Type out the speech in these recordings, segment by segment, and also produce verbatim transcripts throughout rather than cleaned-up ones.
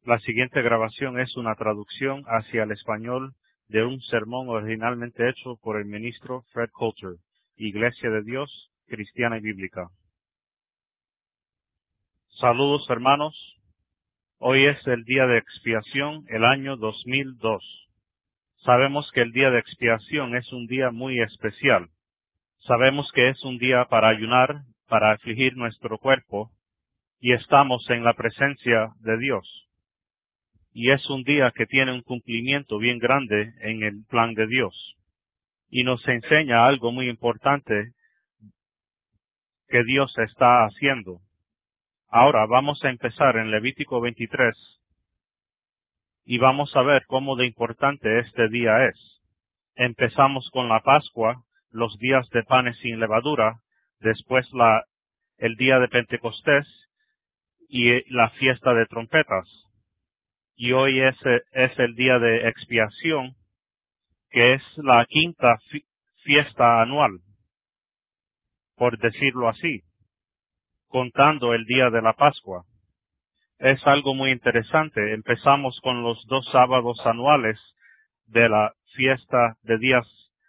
La siguiente grabación es una traducción hacia el español de un sermón originalmente hecho por el ministro Fred Coulter, Iglesia de Dios Cristiana y Bíblica. Saludos, hermanos. Hoy es el día de expiación, el año dos mil dos. Sabemos que el día de expiación es un día muy especial. Sabemos que es un día para ayunar, para afligir nuestro cuerpo, y estamos en la presencia de Dios. Y es un día que tiene un cumplimiento bien grande en el plan de Dios. Y nos enseña algo muy importante que Dios está haciendo. Ahora vamos a empezar en Levítico veintitrés y vamos a ver cómo de importante este día es. Empezamos con la Pascua, los días de panes sin levadura, después la, el día de Pentecostés y la fiesta de trompetas. Y hoy es, es el día de expiación, que es la quinta fi- fiesta anual, por decirlo así, contando el día de la Pascua. Es algo muy interesante. Empezamos con los dos sábados anuales de la fiesta de días,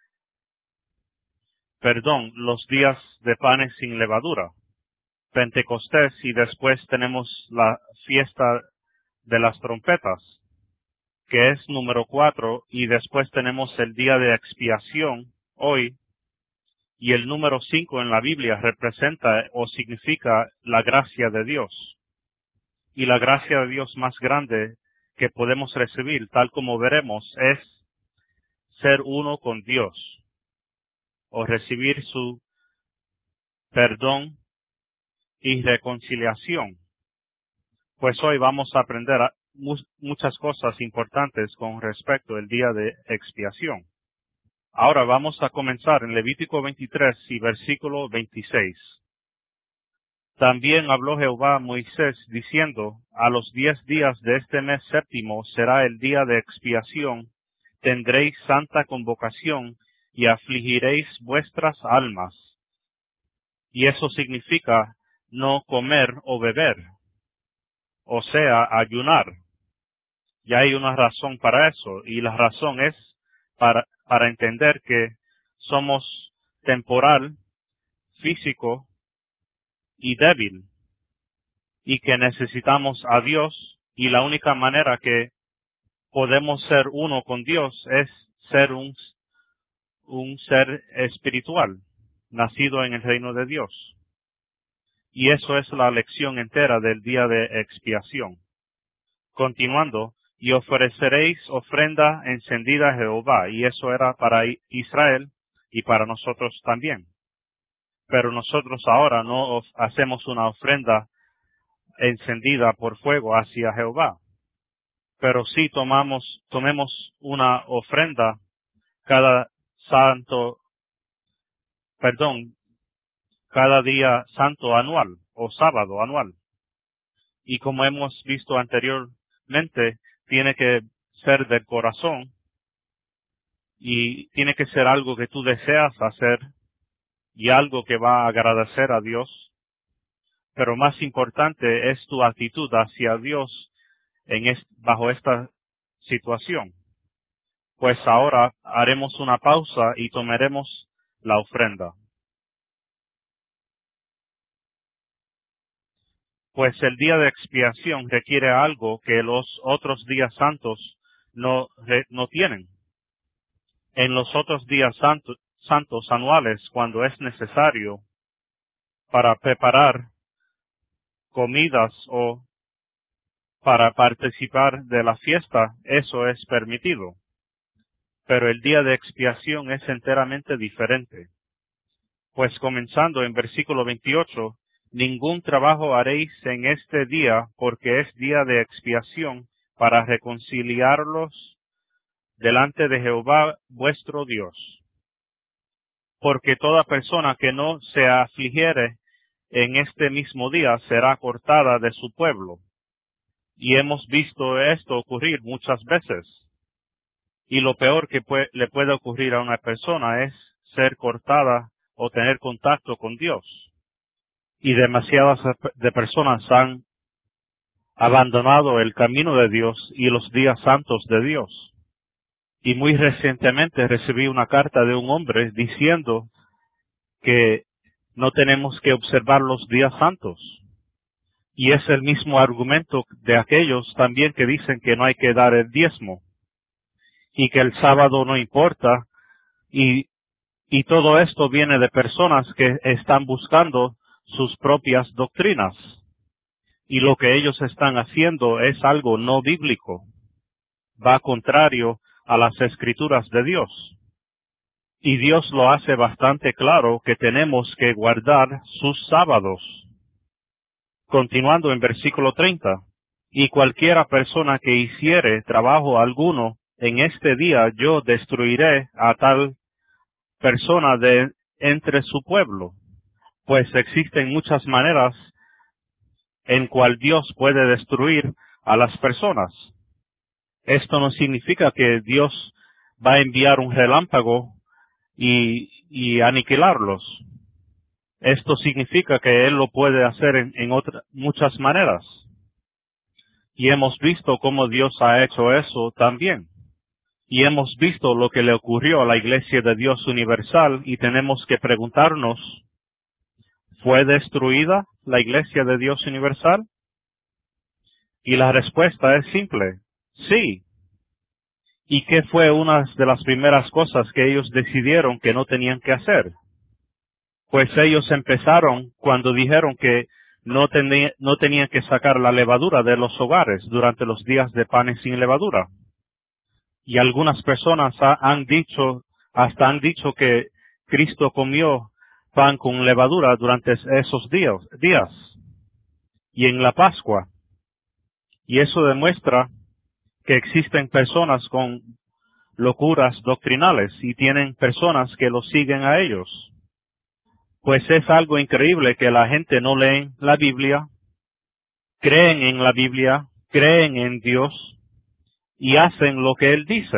perdón, los días de panes sin levadura, Pentecostés, y después tenemos la fiesta de las trompetas, que es número cuatro, y después tenemos el día de expiación, hoy, y el número cinco en la Biblia representa o significa la gracia de Dios. Y la gracia de Dios más grande que podemos recibir, tal como veremos, es ser uno con Dios, o recibir su perdón y reconciliación. Pues hoy vamos a aprender a mu- muchas cosas importantes con respecto al día de expiación. Ahora vamos a comenzar en Levítico veintitrés y versículo veintiséis. También habló Jehová a Moisés diciendo, a los diez días de este mes séptimo será el día de expiación, tendréis santa convocación y afligiréis vuestras almas. Y eso significa no comer o beber, o sea, ayunar. Y hay una razón para eso, y la razón es para, para entender que somos temporal, físico y débil, y que necesitamos a Dios, y la única manera que podemos ser uno con Dios es ser un, un ser espiritual, nacido en el reino de Dios. Y eso es la lección entera del día de expiación. Continuando, y ofreceréis ofrenda encendida a Jehová, y eso era para Israel y para nosotros también. Pero nosotros ahora no of- hacemos una ofrenda encendida por fuego hacia Jehová, pero sí tomamos, tomemos una ofrenda cada santo, perdón, cada día santo anual o sábado anual. Y como hemos visto anteriormente, tiene que ser del corazón y tiene que ser algo que tú deseas hacer y algo que va a agradecer a Dios. Pero más importante es tu actitud hacia Dios en es, bajo esta situación. Pues ahora haremos una pausa y tomaremos la ofrenda. Pues el día de expiación requiere algo que los otros días santos no, re- no tienen. En los otros días santos, santos anuales, cuando es necesario para preparar comidas o para participar de la fiesta, eso es permitido. Pero el día de expiación es enteramente diferente. Pues comenzando en versículo veintiocho, ningún trabajo haréis en este día, porque es día de expiación para reconciliarlos delante de Jehová vuestro Dios. Porque toda persona que no se afligiere en este mismo día será cortada de su pueblo. Y hemos visto esto ocurrir muchas veces. Y lo peor que puede, le puede ocurrir a una persona es ser cortada o tener contacto con Dios. Y demasiadas de personas han abandonado el camino de Dios y los días santos de Dios. Y muy recientemente recibí una carta de un hombre diciendo que no tenemos que observar los días santos. Y es el mismo argumento de aquellos también que dicen que no hay que dar el diezmo y que el sábado no importa, y, y todo esto viene de personas que están buscando sus propias doctrinas, y lo que ellos están haciendo es algo no bíblico, va contrario a las escrituras de Dios. Y Dios lo hace bastante claro que tenemos que guardar sus sábados. Continuando en versículo treinta, y cualquiera persona que hiciere trabajo alguno en este día, yo destruiré a tal persona de entre su pueblo, pues existen muchas maneras en cual Dios puede destruir a las personas. Esto no significa que Dios va a enviar un relámpago y, y aniquilarlos. Esto significa que Él lo puede hacer en, en otras muchas maneras. Y hemos visto cómo Dios ha hecho eso también. Y hemos visto lo que le ocurrió a la Iglesia de Dios Universal, y tenemos que preguntarnos, ¿fue destruida la Iglesia de Dios Universal? Y la respuesta es simple, sí. ¿Y qué fue una de las primeras cosas que ellos decidieron que no tenían que hacer? Pues ellos empezaron cuando dijeron que no, teni- no tenían que sacar la levadura de los hogares durante los días de panes sin levadura. Y algunas personas ha- han dicho, hasta han dicho que Cristo comió pan con levadura durante esos días, días y en la Pascua. Y eso demuestra que existen personas con locuras doctrinales y tienen personas que los siguen a ellos. Pues es algo increíble que la gente no lee la Biblia, creen en la Biblia, creen en Dios y hacen lo que Él dice.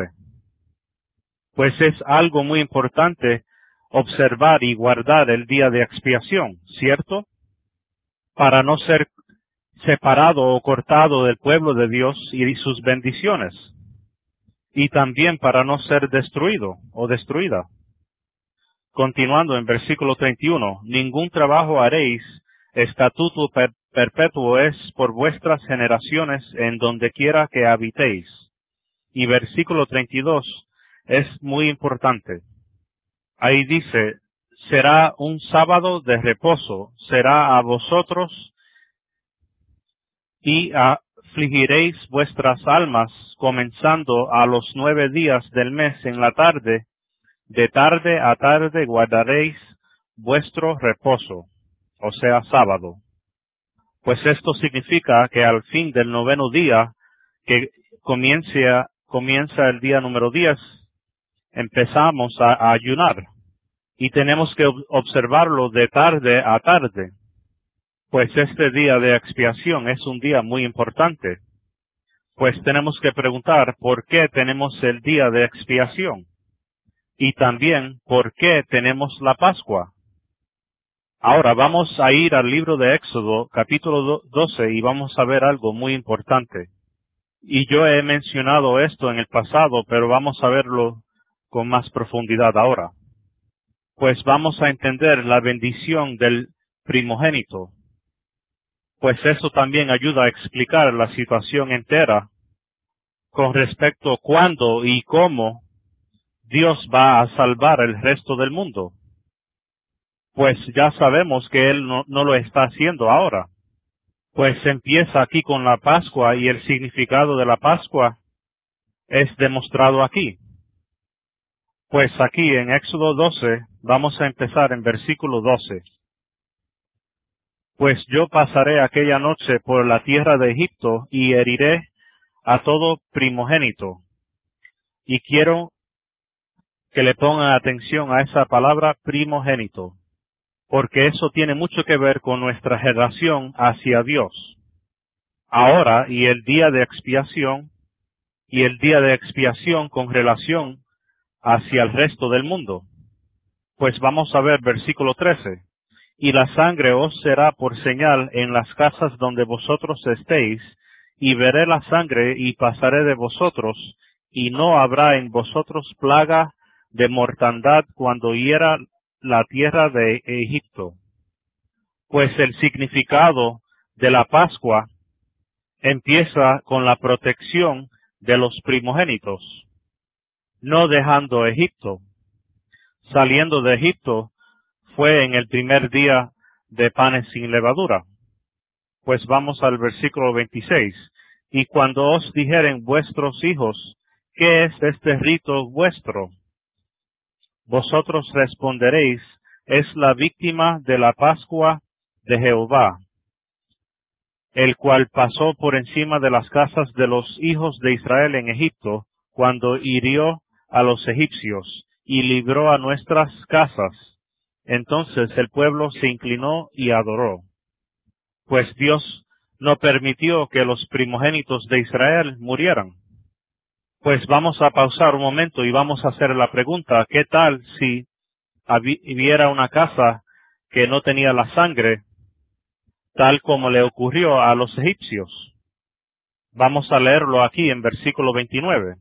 Pues es algo muy importante observar y guardar el día de expiación, ¿cierto? Para no ser separado o cortado del pueblo de Dios y de sus bendiciones. Y también para no ser destruido o destruida. Continuando en versículo treinta y uno, ningún trabajo haréis, estatuto per perpetuo es por vuestras generaciones en donde quiera que habitéis. Y versículo treinta y dos es muy importante. Ahí dice, será un sábado de reposo, será a vosotros y afligiréis vuestras almas comenzando a los nueve días del mes en la tarde, de tarde a tarde guardaréis vuestro reposo, o sea, sábado. Pues esto significa que al fin del noveno día, que comienza, comienza el día número diez, empezamos a, a ayunar. Y tenemos que observarlo de tarde a tarde, pues este día de expiación es un día muy importante. Pues tenemos que preguntar por qué tenemos el día de expiación y también por qué tenemos la Pascua. Ahora vamos a ir al libro de Éxodo, capítulo doce, y vamos a ver algo muy importante. Y yo he mencionado esto en el pasado, pero vamos a verlo con más profundidad ahora. Pues vamos a entender la bendición del primogénito, pues eso también ayuda a explicar la situación entera con respecto a cuándo y cómo Dios va a salvar el resto del mundo. Pues ya sabemos que Él no, no lo está haciendo ahora. Pues empieza aquí con la Pascua y el significado de la Pascua es demostrado aquí. Pues aquí en Éxodo doce, vamos a empezar en versículo doce. Pues yo pasaré aquella noche por la tierra de Egipto y heriré a todo primogénito. Y quiero que le pongan atención a esa palabra primogénito, porque eso tiene mucho que ver con nuestra relación hacia Dios. Ahora, y el día de expiación, y el día de expiación con relación hacia el resto del mundo. Pues vamos a ver versículo trece. Y la sangre os será por señal en las casas donde vosotros estéis, y veré la sangre y pasaré de vosotros, y no habrá en vosotros plaga de mortandad cuando hiera la tierra de Egipto. Pues el significado de la Pascua empieza con la protección de los primogénitos, no dejando Egipto. Saliendo de Egipto fue en el primer día de panes sin levadura. Pues vamos al versículo veintiséis. Y cuando os dijeren vuestros hijos, ¿qué es este rito vuestro? Vosotros responderéis, es la víctima de la Pascua de Jehová, el cual pasó por encima de las casas de los hijos de Israel en Egipto, cuando hirió a los egipcios, y libró a nuestras casas. Entonces el pueblo se inclinó y adoró. Pues Dios no permitió que los primogénitos de Israel murieran. Pues vamos a pausar un momento y vamos a hacer la pregunta, ¿qué tal si hubiera una casa que no tenía la sangre, tal como le ocurrió a los egipcios? Vamos a leerlo aquí en versículo veintinueve.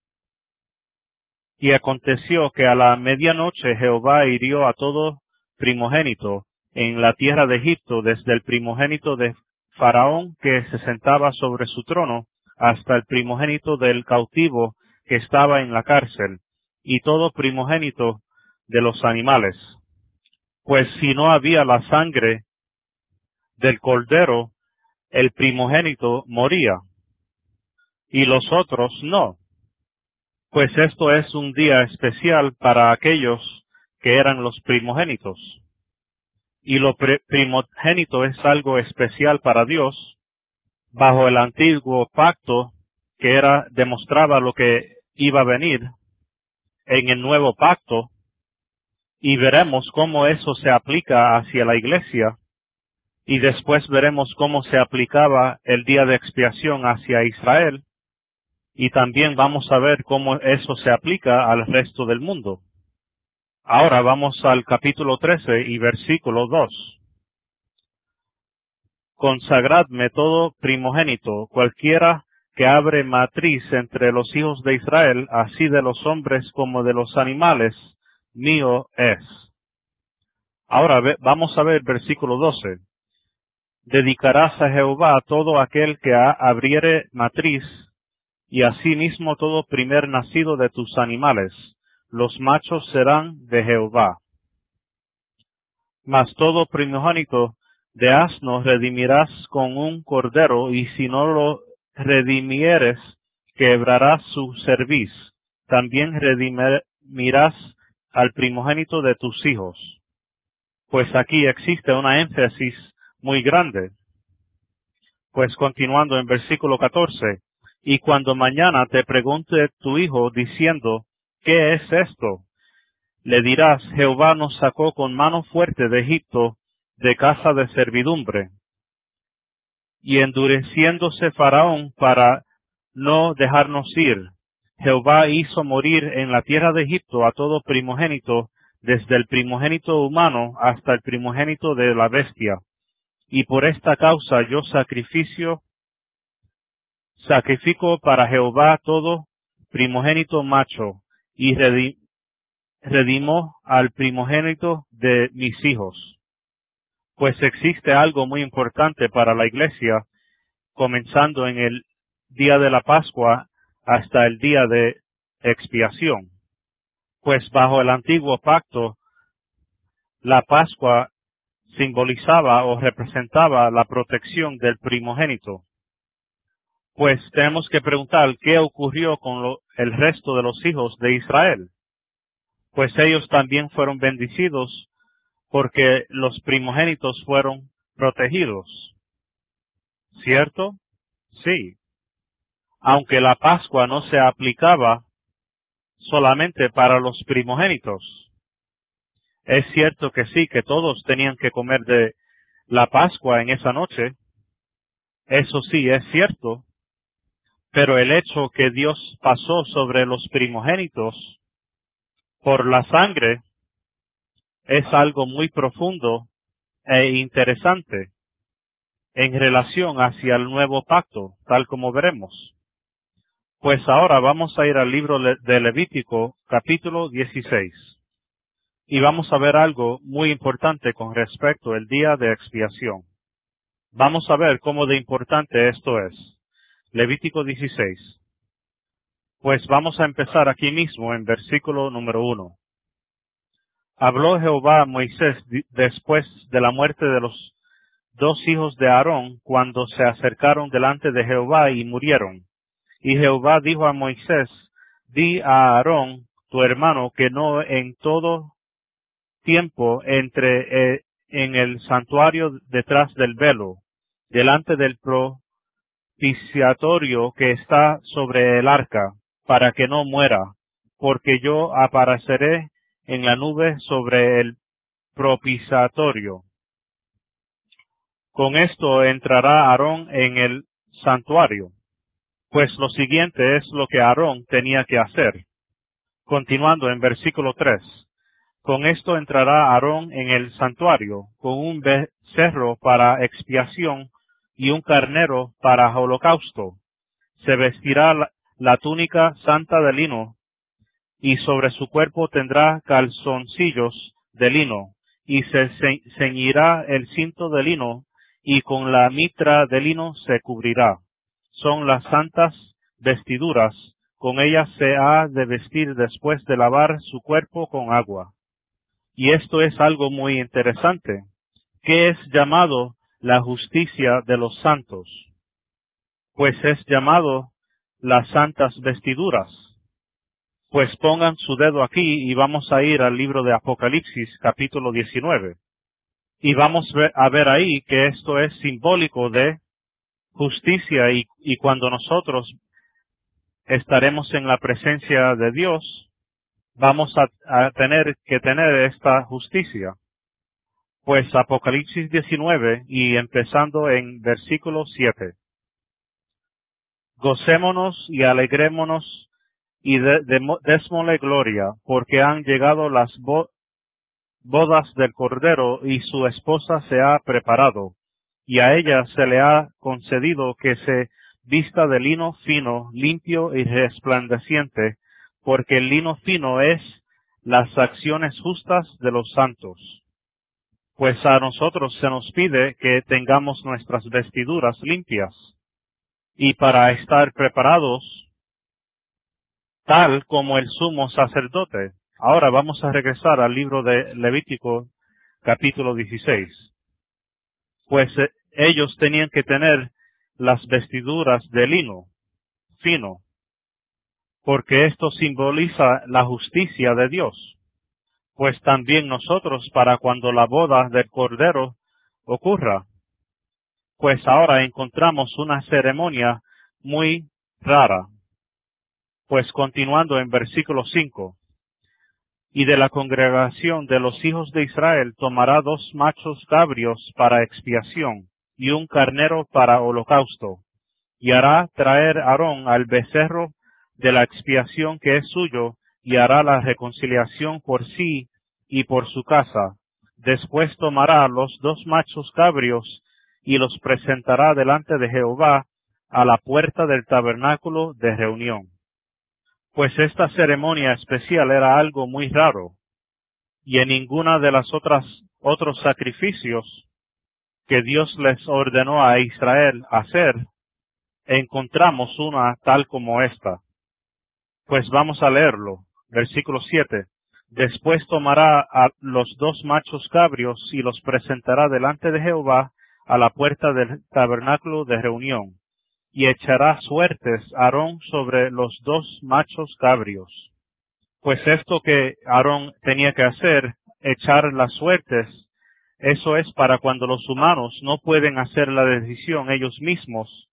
Y aconteció que a la medianoche Jehová hirió a todo primogénito en la tierra de Egipto, desde el primogénito de Faraón que se sentaba sobre su trono, hasta el primogénito del cautivo que estaba en la cárcel, y todo primogénito de los animales. Pues si no había la sangre del cordero, el primogénito moría, y los otros no. Pues esto es un día especial para aquellos que eran los primogénitos. Y lo primogénito es algo especial para Dios. Bajo el antiguo pacto, que era, demostraba lo que iba a venir en el nuevo pacto, y veremos cómo eso se aplica hacia la iglesia, y después veremos cómo se aplicaba el día de expiación hacia Israel, y también vamos a ver cómo eso se aplica al resto del mundo. Ahora vamos al capítulo trece y versículo dos. Consagradme todo primogénito, cualquiera que abre matriz entre los hijos de Israel, así de los hombres como de los animales, mío es. Ahora ve, vamos a ver versículo doce. Dedicarás a Jehová todo aquel que abriere matriz, y asimismo todo primer nacido de tus animales, los machos serán de Jehová. Mas todo primogénito de asno redimirás con un cordero, y si no lo redimieres, quebrarás su cerviz. También redimirás al primogénito de tus hijos. Pues aquí existe una énfasis muy grande. Pues continuando en versículo catorce, y cuando mañana te pregunte tu hijo diciendo, ¿qué es esto? Le dirás, Jehová nos sacó con mano fuerte de Egipto, de casa de servidumbre. Y endureciéndose Faraón para no dejarnos ir, Jehová hizo morir en la tierra de Egipto a todo primogénito, desde el primogénito humano hasta el primogénito de la bestia. Y por esta causa yo sacrificio, sacrifico para Jehová todo primogénito macho, y redim, redimo al primogénito de mis hijos. Pues existe algo muy importante para la iglesia, comenzando en el día de la Pascua hasta el día de expiación. Pues bajo el antiguo pacto, la Pascua simbolizaba o representaba la protección del primogénito. Pues tenemos que preguntar qué ocurrió con lo, el resto de los hijos de Israel. Pues ellos también fueron bendecidos porque los primogénitos fueron protegidos. ¿Cierto? Sí. Aunque la Pascua no se aplicaba solamente para los primogénitos. Es cierto que sí, que todos tenían que comer de la Pascua en esa noche. Eso sí, es cierto. Pero el hecho que Dios pasó sobre los primogénitos por la sangre es algo muy profundo e interesante. en relación hacia el nuevo pacto, tal como veremos. Pues ahora vamos a ir al libro de Levítico, capítulo dieciséis. Y vamos a ver algo muy importante con respecto al día de expiación. Vamos a ver cómo de importante esto es. Levítico dieciséis. Pues vamos a empezar aquí mismo en versículo número uno. Habló Jehová a Moisés después de la muerte de los dos hijos de Aarón, cuando se acercaron delante de Jehová y murieron. Y Jehová dijo a Moisés, di a Aarón, tu hermano, que no en todo tiempo entre eh, en el santuario detrás del velo, delante del propiciatorio que está sobre el arca, para que no muera, porque yo apareceré en la nube sobre el propiciatorio. Con esto entrará Aarón en el santuario. Pues lo siguiente es lo que Aarón tenía que hacer. Continuando en versículo tres. Con esto entrará Aarón en el santuario, con un becerro para expiación y un carnero para holocausto. Se vestirá la, la túnica santa de lino, y sobre su cuerpo tendrá calzoncillos de lino, y se ceñirá el cinto de lino, y con la mitra de lino se cubrirá. Son las santas vestiduras, con ellas se ha de vestir después de lavar su cuerpo con agua. Y esto es algo muy interesante. ¿Qué es llamado la justicia de los santos? Pues es llamado las santas vestiduras. Pues pongan su dedo aquí y vamos a ir al libro de Apocalipsis, capítulo diecinueve. Y vamos a ver ahí que esto es simbólico de justicia y, y cuando nosotros estaremos en la presencia de Dios, vamos a, a tener que tener esta justicia. Pues Apocalipsis diecinueve y empezando en versículo siete. Gocémonos y alegrémonos y de, de, démosle gloria, porque han llegado las bo, bodas del Cordero y su esposa se ha preparado, y a ella se le ha concedido que se vista de lino fino, limpio y resplandeciente, porque el lino fino es las acciones justas de los santos. Pues a nosotros se nos pide que tengamos nuestras vestiduras limpias, y para estar preparados, tal como el sumo sacerdote. Ahora vamos a regresar al libro de Levítico, capítulo dieciséis. Pues eh, ellos tenían que tener las vestiduras de lino fino, porque esto simboliza la justicia de Dios. Pues también nosotros, para cuando la boda del Cordero ocurra, pues ahora encontramos una ceremonia muy rara. Pues continuando en versículo cinco. Y de la congregación de los hijos de Israel tomará dos machos cabrios para expiación, y un carnero para holocausto. Y hará traer Aarón al becerro de la expiación que es suyo, y hará la reconciliación por sí y por su casa. Después tomará los dos machos cabrios, y los presentará delante de Jehová a la puerta del tabernáculo de reunión. Pues esta ceremonia especial era algo muy raro, y en ninguna de las otras otros sacrificios que Dios les ordenó a Israel hacer, encontramos una tal como esta. Pues vamos a leerlo, versículo siete. Después tomará a los dos machos cabrios y los presentará delante de Jehová a la puerta del tabernáculo de reunión. Y echará suertes Aarón sobre los dos machos cabrios. Pues esto que Aarón tenía que hacer, echar las suertes, eso es para cuando los humanos no pueden hacer la decisión ellos mismos.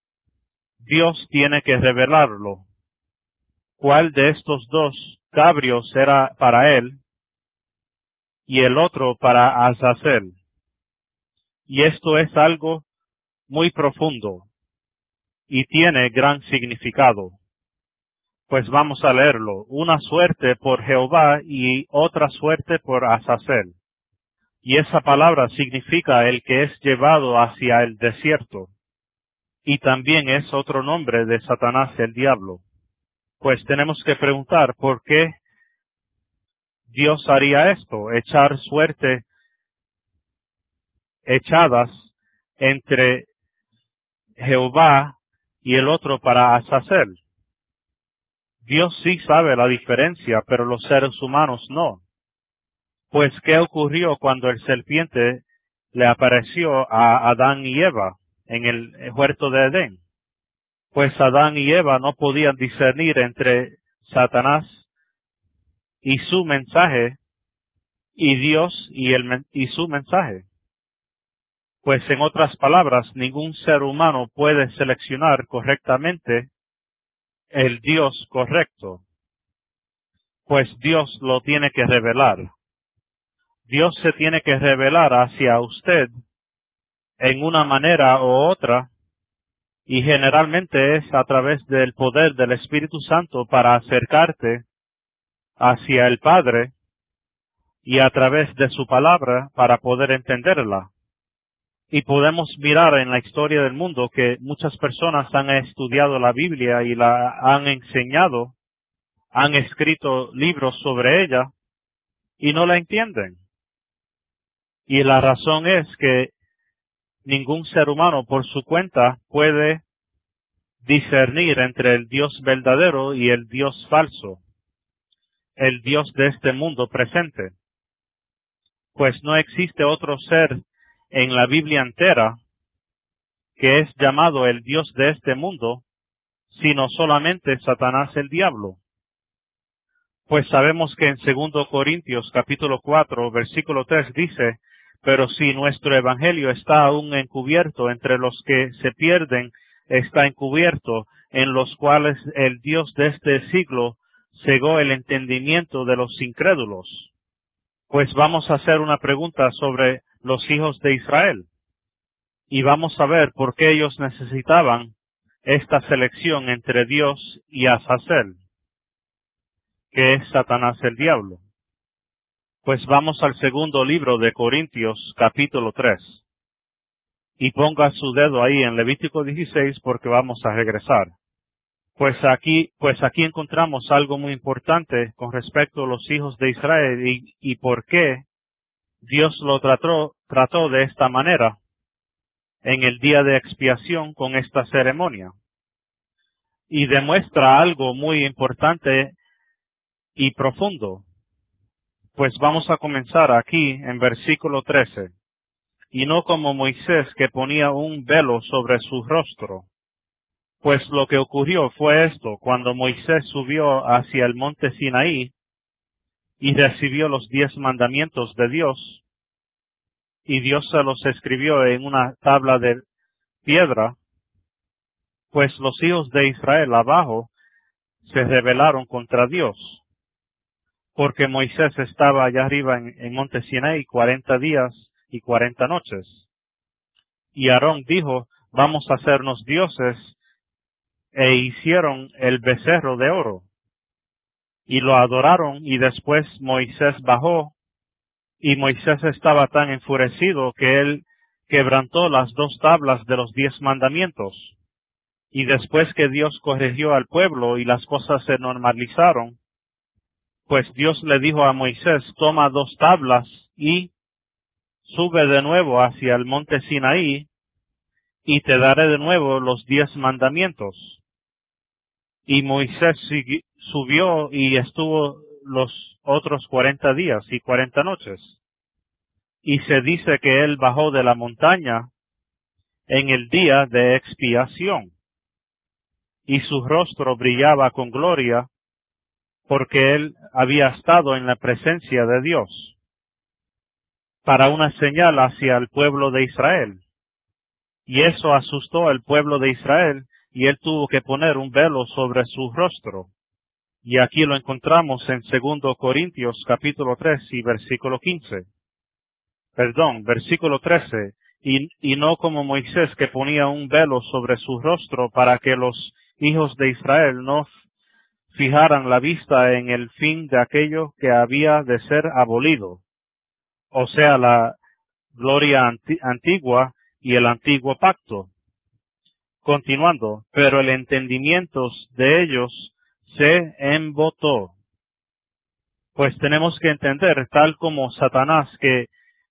Dios tiene que revelarlo. ¿Cuál de estos dos cabrios era para él y el otro para Azazel? Y esto es algo muy profundo y tiene gran significado. Pues vamos a leerlo. Una suerte por Jehová y otra suerte por Azazel. y esa palabra significa el que es llevado hacia el desierto, y también es otro nombre de Satanás el diablo. Pues tenemos que preguntar por qué Dios haría esto, echar suerte, echadas entre Jehová y el otro para Azazel. Dios sí sabe la diferencia, pero los seres humanos no. Pues, ¿qué ocurrió cuando el serpiente le apareció a Adán y Eva en el huerto de Edén? Pues Adán y Eva no podían discernir entre Satanás y su mensaje y Dios y, el, y su mensaje. Pues en otras palabras, ningún ser humano puede seleccionar correctamente el Dios correcto, pues Dios lo tiene que revelar. Dios se tiene que revelar hacia usted en una manera u otra, y generalmente es a través del poder del Espíritu Santo para acercarte hacia el Padre y a través de su palabra para poder entenderla. Y podemos mirar en la historia del mundo que muchas personas han estudiado la Biblia y la han enseñado, han escrito libros sobre ella y no la entienden. Y la razón es que ningún ser humano por su cuenta puede discernir entre el Dios verdadero y el Dios falso, el Dios de este mundo presente. Pues no existe otro ser en la Biblia entera que es llamado el Dios de este mundo, sino solamente Satanás el diablo. Pues sabemos que en segundo Corintios capítulo cuatro versículo tres dice, pero si nuestro evangelio está aún encubierto entre los que se pierden, está encubierto, en los cuales el Dios de este siglo cegó el entendimiento de los incrédulos. Pues vamos a hacer una pregunta sobre los hijos de Israel. Y vamos a ver por qué ellos necesitaban esta selección entre Dios y Azazel, que es Satanás el diablo. Pues vamos al segundo libro de Corintios, capítulo tres. Y ponga su dedo ahí en Levítico dieciséis porque vamos a regresar. Pues aquí, pues aquí encontramos algo muy importante con respecto a los hijos de Israel y, y por qué Dios lo trató, trató de esta manera en el día de expiación con esta ceremonia. Y demuestra algo muy importante y profundo. Pues vamos a comenzar aquí en versículo trece. Y no como Moisés que ponía un velo sobre su rostro. Pues lo que ocurrió fue esto, cuando Moisés subió hacia el monte Sinaí y recibió los diez mandamientos de Dios, y Dios se los escribió en una tabla de piedra, pues los hijos de Israel abajo se rebelaron contra Dios, porque Moisés estaba allá arriba en, en monte Sinaí cuarenta días y cuarenta noches. Y Aarón dijo, vamos a hacernos dioses, e hicieron el becerro de oro, y lo adoraron, y después Moisés bajó, y Moisés estaba tan enfurecido que él quebrantó las dos tablas de los diez mandamientos. Y después que Dios corrigió al pueblo y las cosas se normalizaron, pues Dios le dijo a Moisés, toma dos tablas y sube de nuevo hacia el monte Sinaí, y te daré de nuevo los diez mandamientos. Y Moisés subió y estuvo los otros cuarenta días y cuarenta noches. Y se dice que él bajó de la montaña en el día de expiación, y su rostro brillaba con gloria, porque él había estado en la presencia de Dios, para una señal hacia el pueblo de Israel. Y eso asustó al pueblo de Israel, y él tuvo que poner un velo sobre su rostro. Y aquí lo encontramos en segundo Corintios capítulo tres y versículo quince. Perdón, versículo trece. Y, y no como Moisés que ponía un velo sobre su rostro para que los hijos de Israel no fijaran la vista en el fin de aquello que había de ser abolido, o sea, la gloria anti antigua y el antiguo pacto. Continuando, pero el entendimiento de ellos se embotó. Pues tenemos que entender, tal como Satanás que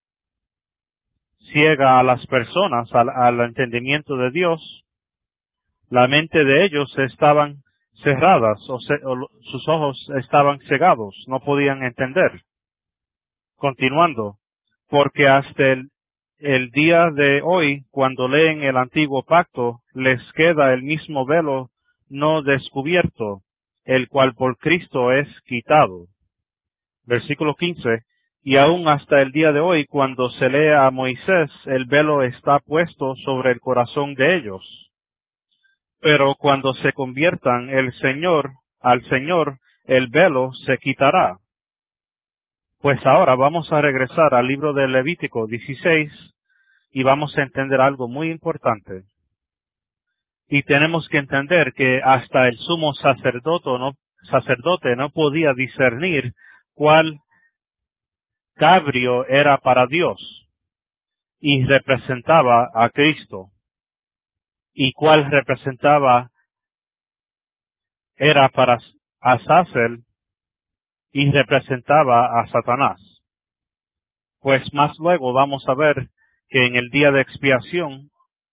ciega a las personas al, al entendimiento de Dios, la mente de ellos estaban cerradas, o, se, o sus ojos estaban cegados, no podían entender. Continuando, porque hasta el, el día de hoy, cuando leen el antiguo pacto, les queda el mismo velo no descubierto, el cual por Cristo es quitado. Versículo quince, y aún hasta el día de hoy, cuando se lee a Moisés, el velo está puesto sobre el corazón de ellos. Pero cuando se conviertan el Señor al Señor, el velo se quitará. Pues ahora vamos a regresar al libro de Levítico dieciséis y vamos a entender algo muy importante. Y tenemos que entender que hasta el sumo sacerdote no, sacerdote no podía discernir cuál cabrio era para Dios y representaba a Cristo, y cuál representaba era para Azazel y representaba a Satanás. Pues más luego vamos a ver que en el día de expiación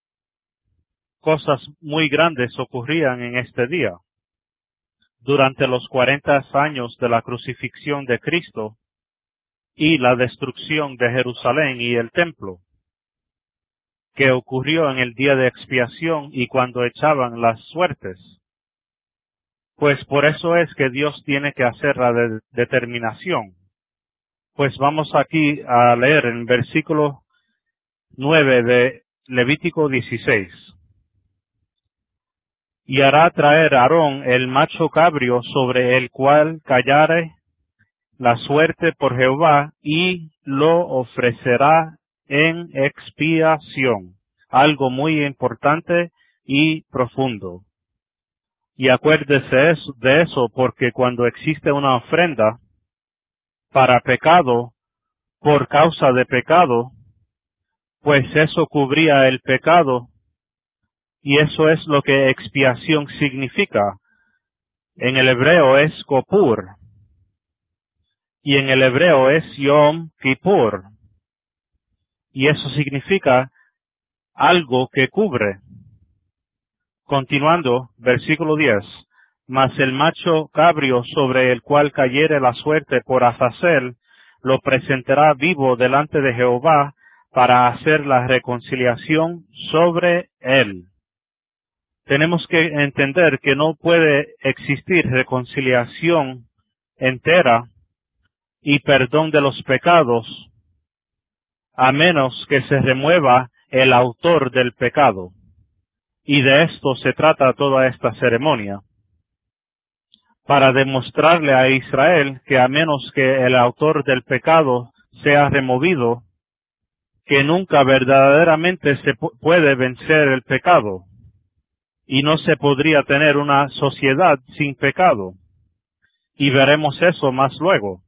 cosas muy grandes ocurrían en este día. Durante los cuarenta años de la crucifixión de Cristo y la destrucción de Jerusalén y el templo, que ocurrió en el día de expiación y cuando echaban las suertes. Pues por eso es que Dios tiene que hacer la de determinación. Pues vamos aquí a leer en versículo nueve de Levítico dieciséis. Y hará traer Aarón el macho cabrio sobre el cual cayare la suerte por Jehová, y lo ofrecerá en expiación. Algo muy importante y profundo. Y acuérdese de eso, porque cuando existe una ofrenda para pecado, por causa de pecado, pues eso cubría el pecado, y eso es lo que expiación significa. En el hebreo es Kopur, y en el hebreo es Yom Kippur, y eso significa algo que cubre. Continuando, versículo diez, mas el macho cabrio sobre el cual cayere la suerte por Azazel, lo presentará vivo delante de Jehová para hacer la reconciliación sobre él. Tenemos que entender que no puede existir reconciliación entera y perdón de los pecados a menos que se remueva el autor del pecado. Y de esto se trata toda esta ceremonia, para demostrarle a Israel que a menos que el autor del pecado sea removido, que nunca verdaderamente se puede vencer el pecado, y no se podría tener una sociedad sin pecado. Y veremos eso más luego.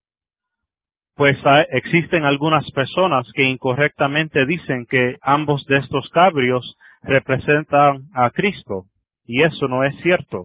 Pues hay, existen algunas personas que incorrectamente dicen que ambos de estos cabrios representan a Cristo, y eso no es cierto.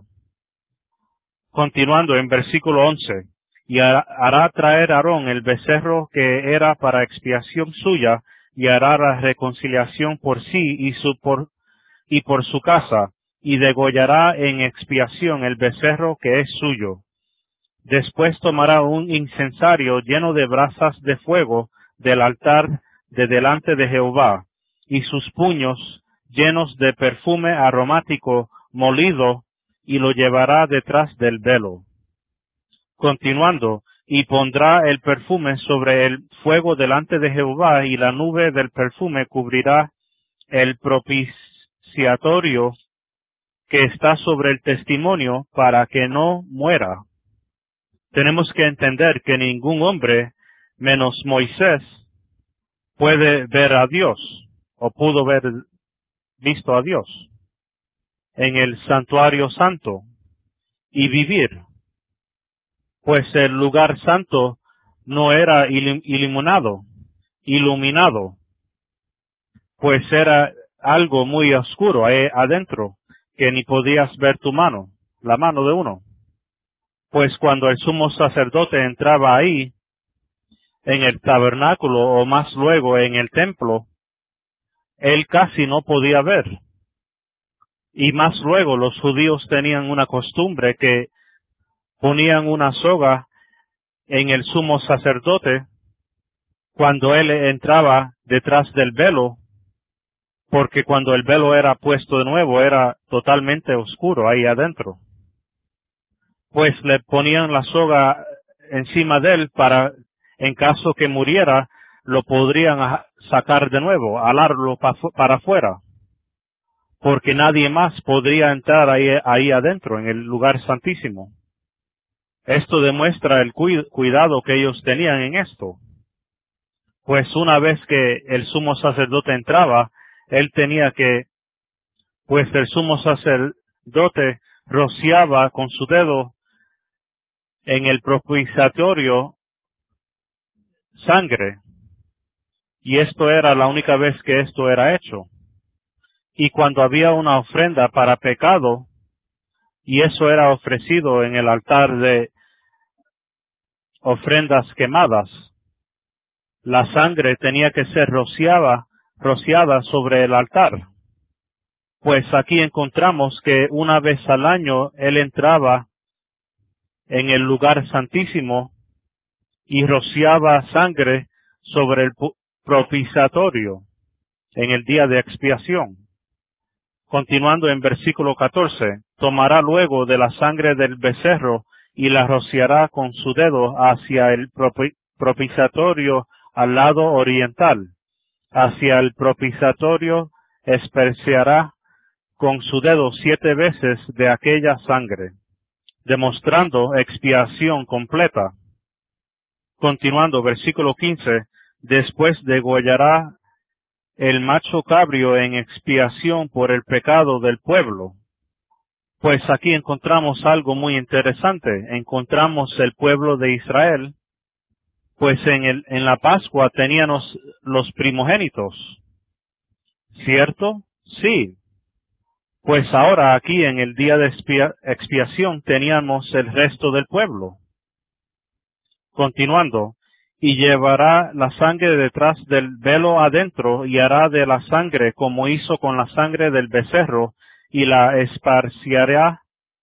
Continuando en versículo once, y hará traer Aarón el becerro que era para expiación suya, y hará la reconciliación por sí y, su por, y por su casa, y degollará en expiación el becerro que es suyo. Después tomará un incensario lleno de brasas de fuego del altar de delante de Jehová, y sus puños llenos de perfume aromático molido, y lo llevará detrás del velo. Continuando, y pondrá el perfume sobre el fuego delante de Jehová, y la nube del perfume cubrirá el propiciatorio que está sobre el testimonio, para que no muera. Tenemos que entender que ningún hombre, menos Moisés, puede ver a Dios, o pudo ver visto a Dios en el santuario santo y vivir, pues el lugar santo no era iluminado, iluminado, pues era algo muy oscuro ahí adentro, que ni podías ver tu mano, la mano de uno. Pues cuando el sumo sacerdote entraba ahí, en el tabernáculo o más luego en el templo, él casi no podía ver. Y más luego los judíos tenían una costumbre que ponían una soga en el sumo sacerdote cuando él entraba detrás del velo, porque cuando el velo era puesto de nuevo era totalmente oscuro ahí adentro. Pues le ponían la soga encima de él para, en caso que muriera, lo podrían sacar de nuevo, alarlo para afuera, porque nadie más podría entrar ahí, ahí adentro, en el lugar santísimo. Esto demuestra el cuidado que ellos tenían en esto. Pues una vez que el sumo sacerdote entraba, él tenía que, pues el sumo sacerdote rociaba con su dedo en el propiciatorio sangre, y esto era la única vez que esto era hecho. Y cuando había una ofrenda para pecado, y eso era ofrecido en el altar de ofrendas quemadas, la sangre tenía que ser rociada, rociada sobre el altar. Pues aquí encontramos que una vez al año él entraba en el lugar santísimo y rociaba sangre sobre el propiciatorio en el día de expiación. Continuando en versículo catorce, tomará luego de la sangre del becerro y la rociará con su dedo hacia el propiciatorio al lado oriental. Hacia el propiciatorio esparciará con su dedo siete veces de aquella sangre, demostrando expiación completa. Continuando, versículo quince, después degollará el macho cabrio en expiación por el pecado del pueblo. Pues aquí encontramos algo muy interesante. Encontramos el pueblo de Israel, pues en el, en la Pascua teníamos los primogénitos. ¿Cierto? Sí. Pues ahora aquí en el día de expia, expiación teníamos el resto del pueblo. Continuando, y llevará la sangre detrás del velo adentro y hará de la sangre como hizo con la sangre del becerro y la esparcirá,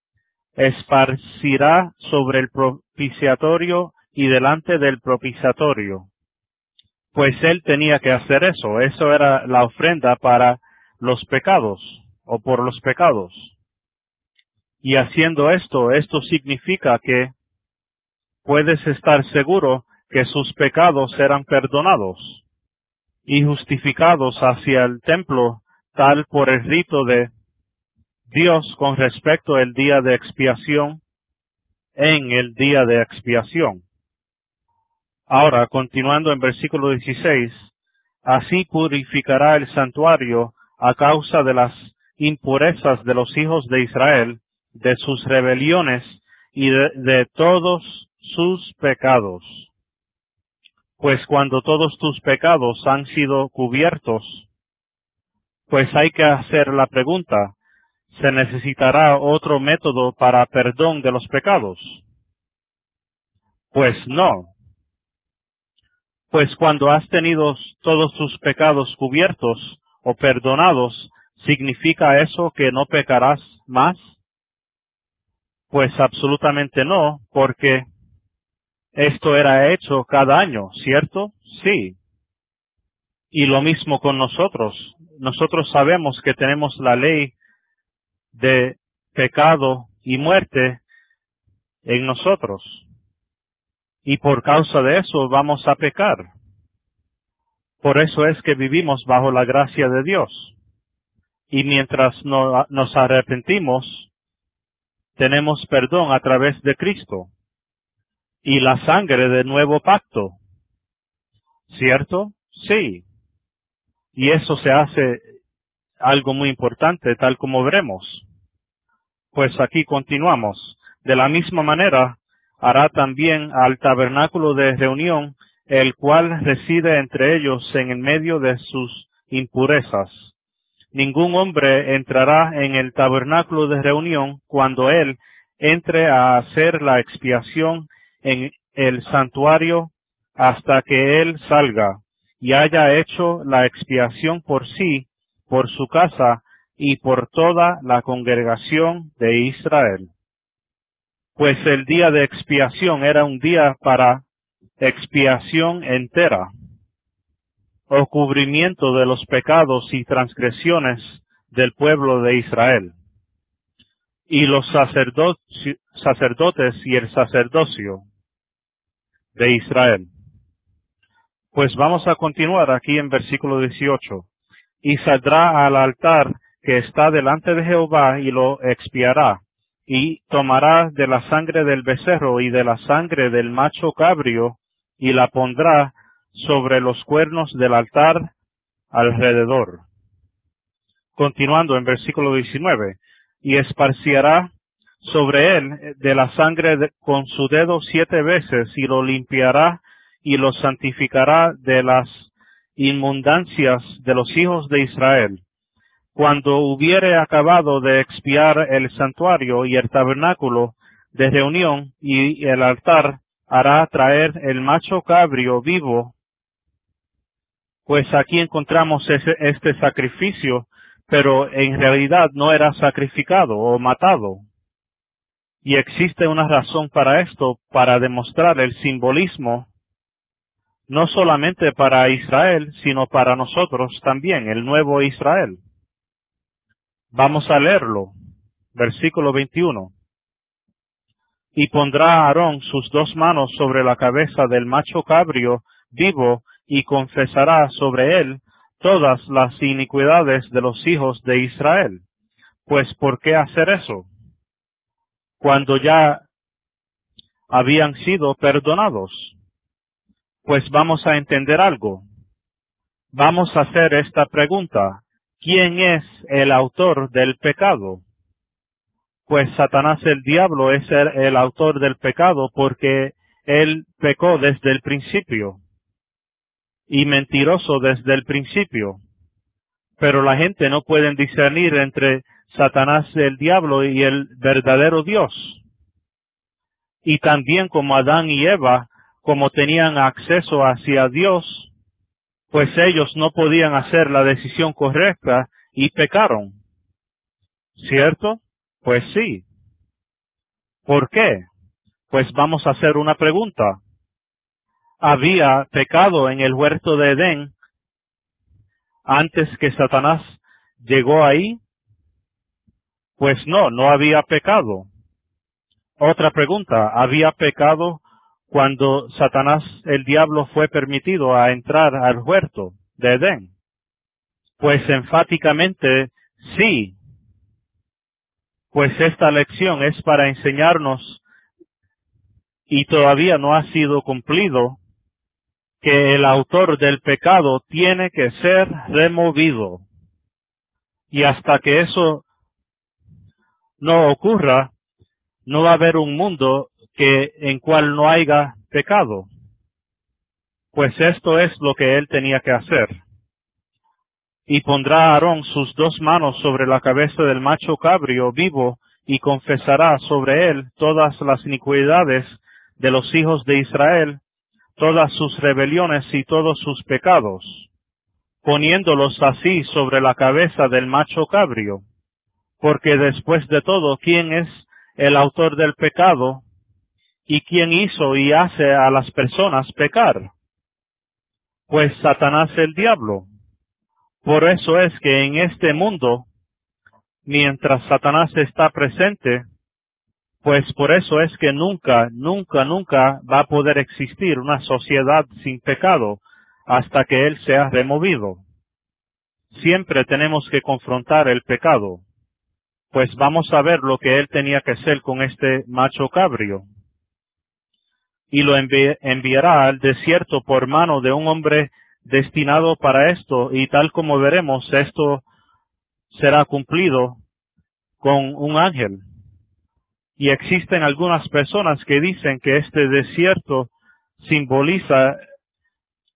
esparcirá sobre el propiciatorio y delante del propiciatorio. Pues él tenía que hacer eso, eso era la ofrenda para los pecados o por los pecados. Y haciendo esto, esto significa que puedes estar seguro que sus pecados serán perdonados y justificados hacia el templo tal por el rito de Dios con respecto al día de expiación en el día de expiación. Ahora, continuando en versículo dieciséis, así purificará el santuario a causa de las impurezas de los hijos de Israel, de sus rebeliones y de, de todos sus pecados. Pues cuando todos tus pecados han sido cubiertos, pues hay que hacer la pregunta, ¿se necesitará otro método para perdón de los pecados? Pues no. Pues cuando has tenido todos tus pecados cubiertos o perdonados, ¿significa eso que no pecarás más? Pues absolutamente no, porque esto era hecho cada año, ¿cierto? Sí. Y lo mismo con nosotros. Nosotros sabemos que tenemos la ley de pecado y muerte en nosotros. Y por causa de eso vamos a pecar. Por eso es que vivimos bajo la gracia de Dios. Y mientras no, nos arrepentimos, tenemos perdón a través de Cristo. Y la sangre del nuevo pacto. ¿Cierto? Sí. Y eso se hace algo muy importante, tal como veremos. Pues aquí continuamos. De la misma manera, hará también al tabernáculo de reunión el cual reside entre ellos en el medio de sus impurezas. Ningún hombre entrará en el tabernáculo de reunión cuando él entre a hacer la expiación en el santuario hasta que él salga y haya hecho la expiación por sí, por su casa y por toda la congregación de Israel. Pues el día de expiación era un día para expiación entera, o cubrimiento de los pecados y transgresiones del pueblo de Israel. Y los sacerdotes, sacerdotes y el sacerdocio de Israel. Pues vamos a continuar aquí en versículo dieciocho. Y saldrá al altar que está delante de Jehová y lo expiará, y tomará de la sangre del becerro y de la sangre del macho cabrio, y la pondrá sobre los cuernos del altar alrededor. Continuando en versículo diecinueve. Y esparciará sobre él de la sangre de, con su dedo siete veces, y lo limpiará y lo santificará de las inmundancias de los hijos de Israel. Cuando hubiere acabado de expiar el santuario y el tabernáculo de reunión y el altar, hará traer el macho cabrio vivo. Pues aquí encontramos ese, este sacrificio, pero en realidad no era sacrificado o matado. Y existe una razón para esto, para demostrar el simbolismo, no solamente para Israel, sino para nosotros también, el nuevo Israel. Vamos a leerlo. Versículo veintiuno. Y pondrá Aarón sus dos manos sobre la cabeza del macho cabrio vivo, y confesará sobre él todas las iniquidades de los hijos de Israel. Pues, ¿por qué hacer eso? Cuando ya habían sido perdonados. Pues vamos a entender algo. Vamos a hacer esta pregunta. ¿Quién es el autor del pecado? Pues Satanás el diablo es el, el autor del pecado porque él pecó desde el principio. Y mentiroso desde el principio. Pero la gente no puede discernir entre Satanás el diablo y el verdadero Dios. Y también como Adán y Eva, como tenían acceso hacia Dios, pues ellos no podían hacer la decisión correcta y pecaron. ¿Cierto? Pues sí. ¿Por qué? Pues vamos a hacer una pregunta. ¿Había pecado en el huerto de Edén antes que Satanás llegó ahí? Pues no, no había pecado. Otra pregunta, ¿había pecado cuando Satanás, el diablo, fue permitido a entrar al huerto de Edén? Pues enfáticamente sí. Pues esta lección es para enseñarnos, y todavía no ha sido cumplido, que el autor del pecado tiene que ser removido. Y hasta que eso no ocurra, no va a haber un mundo que en cual no haya pecado. Pues esto es lo que él tenía que hacer. Y pondrá Aarón sus dos manos sobre la cabeza del macho cabrio vivo, y confesará sobre él todas las iniquidades de los hijos de Israel, todas sus rebeliones y todos sus pecados, poniéndolos así sobre la cabeza del macho cabrio. Porque después de todo, ¿quién es el autor del pecado? ¿Y quién hizo y hace a las personas pecar? Pues Satanás el diablo. Por eso es que en este mundo, mientras Satanás está presente, pues por eso es que nunca, nunca, nunca va a poder existir una sociedad sin pecado hasta que él sea removido. Siempre tenemos que confrontar el pecado. Pues vamos a ver lo que él tenía que hacer con este macho cabrio. Y lo envi- enviará al desierto por mano de un hombre destinado para esto, y tal como veremos, esto será cumplido con un ángel. Y existen algunas personas que dicen que este desierto simboliza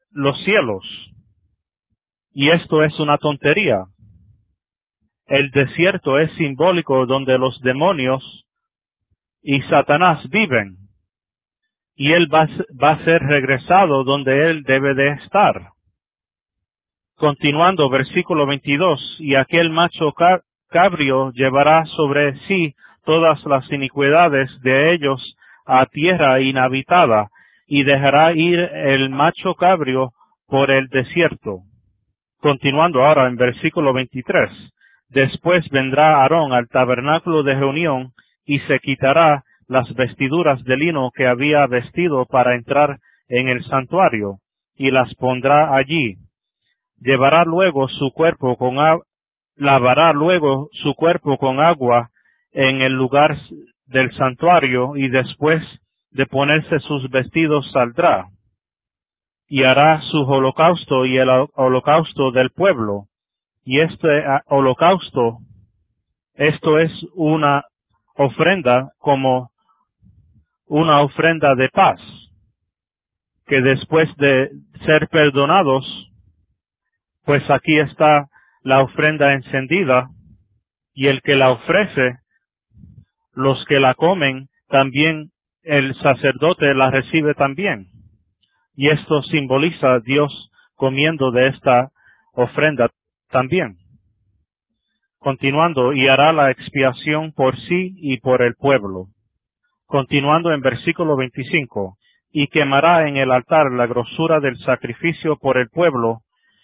los cielos. Y esto es una tontería. El desierto es simbólico donde los demonios y Satanás viven. Y él va, va a ser regresado donde él debe de estar. Continuando, versículo veintidós, y aquel macho cabrio llevará sobre sí todas las iniquidades de ellos a tierra inhabitada, y dejará ir el macho cabrio por el desierto. Continuando ahora en versículo veintitrés, después vendrá Aarón al tabernáculo de reunión, y se quitará las vestiduras de lino que había vestido para entrar en el santuario, y las pondrá allí. Llevará luego su cuerpo con agua, lavará luego su cuerpo con agua en el lugar del santuario, y después de ponerse sus vestidos saldrá, y hará su holocausto y el holocausto del pueblo. Y este holocausto, esto es una ofrenda como una ofrenda de paz, que después de ser perdonados, pues aquí está la ofrenda encendida, y el que la ofrece, los que la comen, también el sacerdote la recibe también. Y esto simboliza a Dios comiendo de esta ofrenda también. Continuando, y hará la expiación por sí y por el pueblo. Continuando en versículo veinticinco, y quemará en el altar la grosura del sacrificio por el pueblo.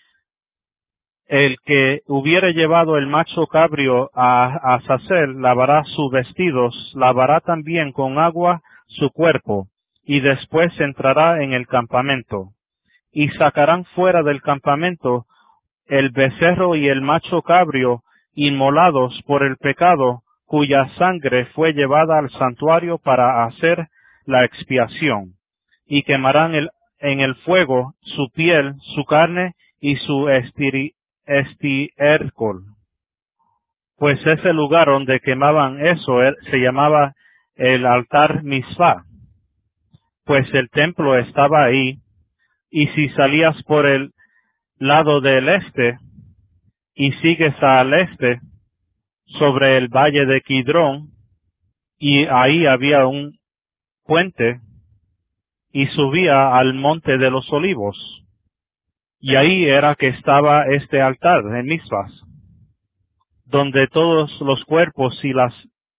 El que hubiere llevado el macho cabrio a Azazel lavará sus vestidos, lavará también con agua su cuerpo, y después entrará en el campamento. Y sacarán fuera del campamento el becerro y el macho cabrio inmolados por el pecado, cuya sangre fue llevada al santuario para hacer la expiación. Y quemarán el, en el fuego su piel, su carne y su estiri, estiércol. Pues ese lugar donde quemaban eso se llamaba el altar Mizpah, pues el templo estaba ahí, y si salías por el lado del este y sigues al este sobre el valle de Kidrón, y ahí había un puente y subía al monte de los olivos, y ahí era que estaba este altar en Mizpah, donde todos los cuerpos y las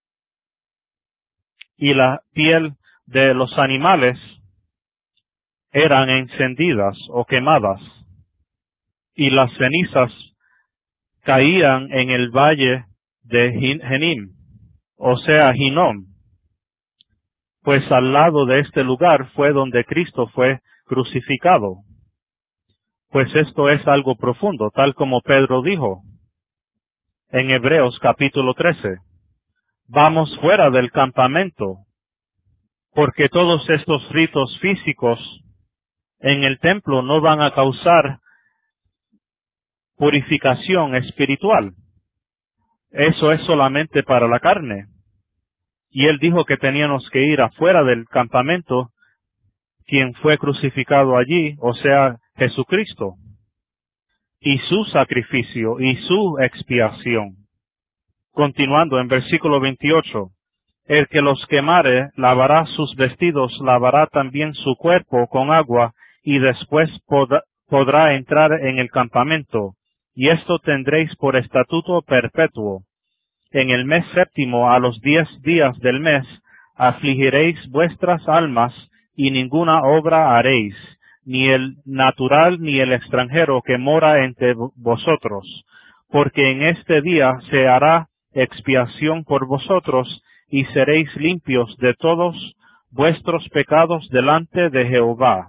y la piel de los animales eran encendidas o quemadas, y las cenizas caían en el valle de Genim, o sea, Hinnom, pues al lado de este lugar fue donde Cristo fue crucificado. Pues esto es algo profundo, tal como Pedro dijo en Hebreos capítulo trece. Vamos fuera del campamento, porque todos estos ritos físicos en el templo no van a causar purificación espiritual. Eso es solamente para la carne. Y él dijo que teníamos que ir afuera del campamento, quien fue crucificado allí, o sea, Jesucristo, y su sacrificio y su expiación. Continuando en versículo veintiocho, el que los quemare lavará sus vestidos, lavará también su cuerpo con agua, y después pod podrá entrar en el campamento, y esto tendréis por estatuto perpetuo. En el mes séptimo, a los diez días del mes, afligiréis vuestras almas, y ninguna obra haréis, ni el natural ni el extranjero que mora entre vosotros, porque en este día se hará expiación por vosotros, y seréis limpios de todos vuestros pecados delante de Jehová.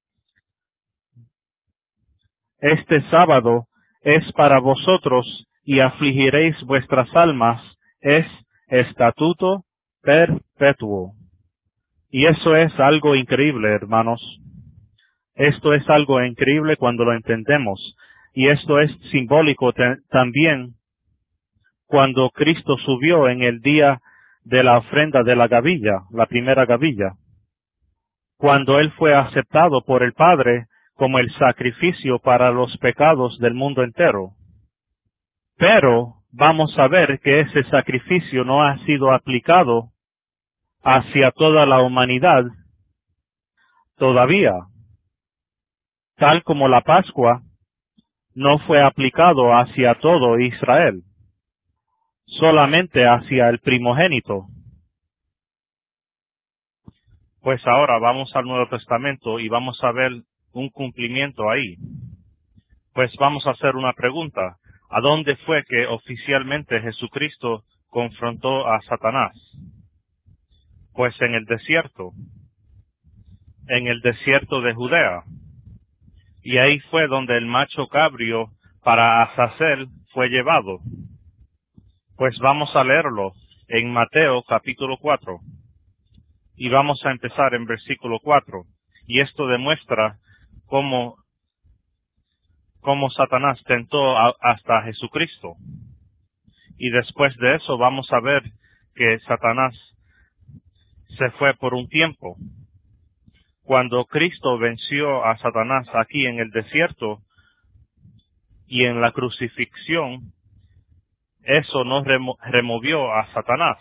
Este sábado es para vosotros, y afligiréis vuestras almas, es estatuto perpetuo. Y eso es algo increíble, hermanos. Esto es algo increíble cuando lo entendemos. Y esto es simbólico también cuando Cristo subió en el día de la ofrenda de la gavilla, la primera gavilla. Cuando Él fue aceptado por el Padre como el sacrificio para los pecados del mundo entero. Pero vamos a ver que ese sacrificio no ha sido aplicado hacia toda la humanidad todavía, tal como la Pascua no fue aplicado hacia todo Israel, solamente hacia el primogénito. Pues ahora vamos al Nuevo Testamento y vamos a ver un cumplimiento ahí. Pues vamos a hacer una pregunta. ¿A dónde fue que oficialmente Jesucristo confrontó a Satanás? Pues en el desierto, en el desierto de Judea. Y ahí fue donde el macho cabrio para Azazel fue llevado. Pues vamos a leerlo en Mateo capítulo cuatro. Y vamos a empezar en versículo cuatro. Y esto demuestra cómo, cómo Satanás tentó a, hasta Jesucristo. Y después de eso vamos a ver que Satanás se fue por un tiempo. Cuando Cristo venció a Satanás aquí en el desierto y en la crucifixión, eso no remo- removió a Satanás.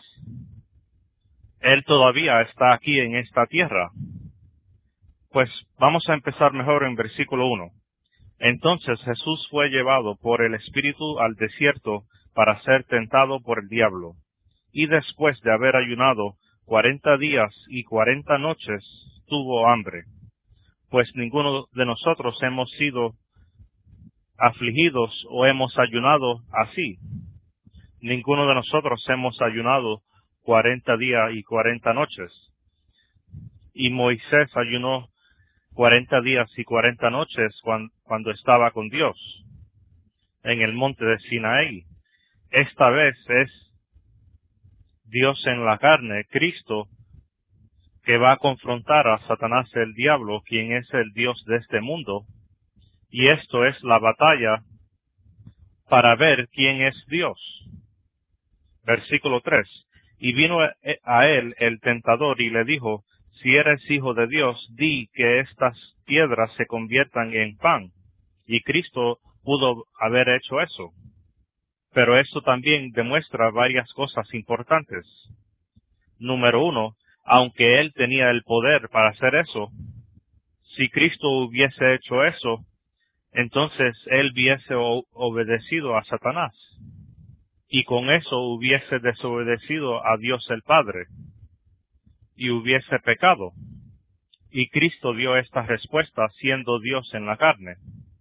Él todavía está aquí en esta tierra. Pues vamos a empezar mejor en versículo uno. Entonces Jesús fue llevado por el Espíritu al desierto para ser tentado por el diablo. Y después de haber ayunado cuarenta días y cuarenta noches, tuvo hambre. Pues ninguno de nosotros hemos sido afligidos o hemos ayunado así. Ninguno de nosotros hemos ayunado cuarenta días y cuarenta noches. Y Moisés ayunó cuarenta días y cuarenta noches cuando, cuando estaba con Dios en el monte de Sinaí. Esta vez es Dios en la carne, Cristo, que va a confrontar a Satanás el diablo, quien es el Dios de este mundo. Y esto es la batalla para ver quién es Dios. Versículo tres. Y vino a él el tentador y le dijo, si eres hijo de Dios, di que estas piedras se conviertan en pan. Y Cristo pudo haber hecho eso. Pero esto también demuestra varias cosas importantes. Número uno, aunque él tenía el poder para hacer eso, si Cristo hubiese hecho eso, entonces él hubiese obedecido a Satanás. Y con eso hubiese desobedecido a Dios el Padre. Y hubiese pecado. Y Cristo dio esta respuesta siendo Dios en la carne.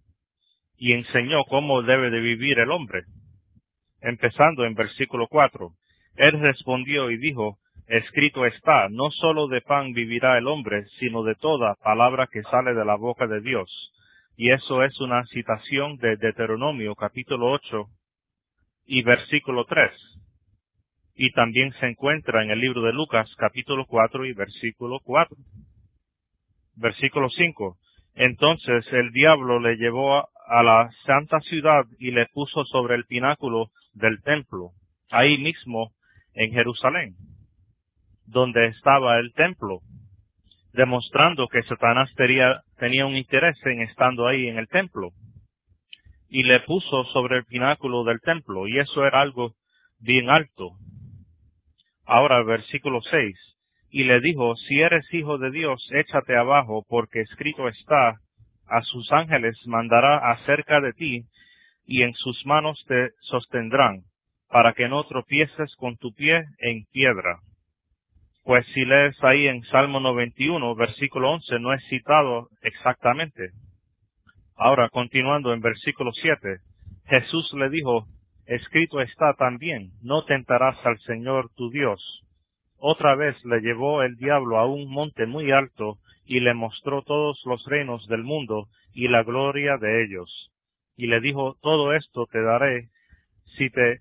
Y enseñó cómo debe de vivir el hombre. Empezando en versículo cuatro. Él respondió y dijo, escrito está, no solo de pan vivirá el hombre, sino de toda palabra que sale de la boca de Dios. Y eso es una citación de Deuteronomio capítulo ocho y versículo tres. Y también se encuentra en el libro de Lucas capítulo cuatro y versículo cuatro. Versículo cinco. Entonces el diablo le llevó a, a la santa ciudad y le puso sobre el pináculo del templo, ahí mismo en Jerusalén, donde estaba el templo, demostrando que Satanás tenía, tenía un interés en estando ahí en el templo. Y le puso sobre el pináculo del templo, y eso era algo bien alto. Ahora, versículo seis. Y le dijo, si eres hijo de Dios, échate abajo, porque escrito está, a sus ángeles mandará acerca de ti, y en sus manos te sostendrán, para que no tropieces con tu pie en piedra. Pues si lees ahí en Salmo noventa y uno, versículo once, no es citado exactamente. Ahora, continuando en versículo siete, Jesús le dijo, escrito está también, no tentarás al Señor tu Dios. Otra vez le llevó el diablo a un monte muy alto y le mostró todos los reinos del mundo y la gloria de ellos. Y le dijo, todo esto te daré si te,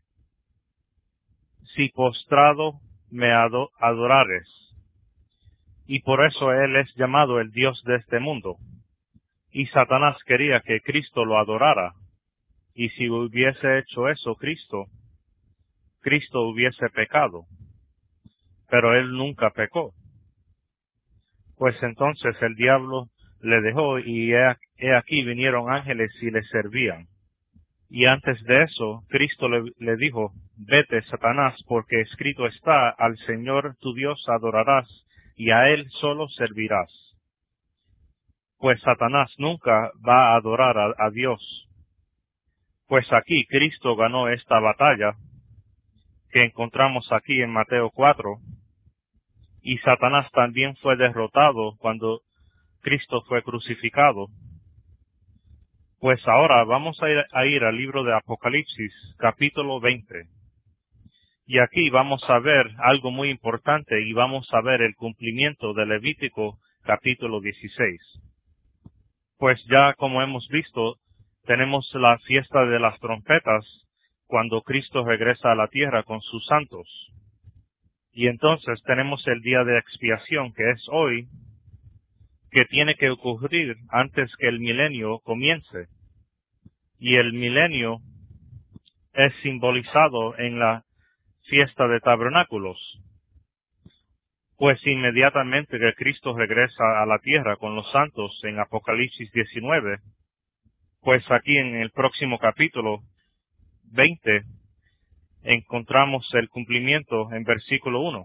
si postrado me ado, adorares. Y por eso él es llamado el Dios de este mundo. Y Satanás quería que Cristo lo adorara. Y si hubiese hecho eso Cristo, Cristo hubiese pecado. Pero él nunca pecó. Pues entonces el diablo le dejó, y he, he aquí vinieron ángeles y le servían. Y antes de eso, Cristo le, le dijo, vete, Satanás, porque escrito está, al Señor tu Dios adorarás, y a Él solo servirás. Pues Satanás nunca va a adorar a, a Dios. Pues aquí Cristo ganó esta batalla, que encontramos aquí en Mateo cuatro, y Satanás también fue derrotado cuando Cristo fue crucificado. Pues ahora vamos a ir, a ir al libro de Apocalipsis, capítulo veinte. Y aquí vamos a ver algo muy importante, y vamos a ver el cumplimiento de Levítico, capítulo dieciséis. Pues ya como hemos visto, tenemos la fiesta de las trompetas, cuando Cristo regresa a la tierra con sus santos. Y entonces tenemos el día de expiación, que es hoy, que tiene que ocurrir antes que el milenio comience. Y el milenio es simbolizado en la fiesta de tabernáculos. Pues inmediatamente que Cristo regresa a la tierra con los santos en Apocalipsis diecinueve, pues aquí en el próximo capítulo veinte, encontramos el cumplimiento en versículo uno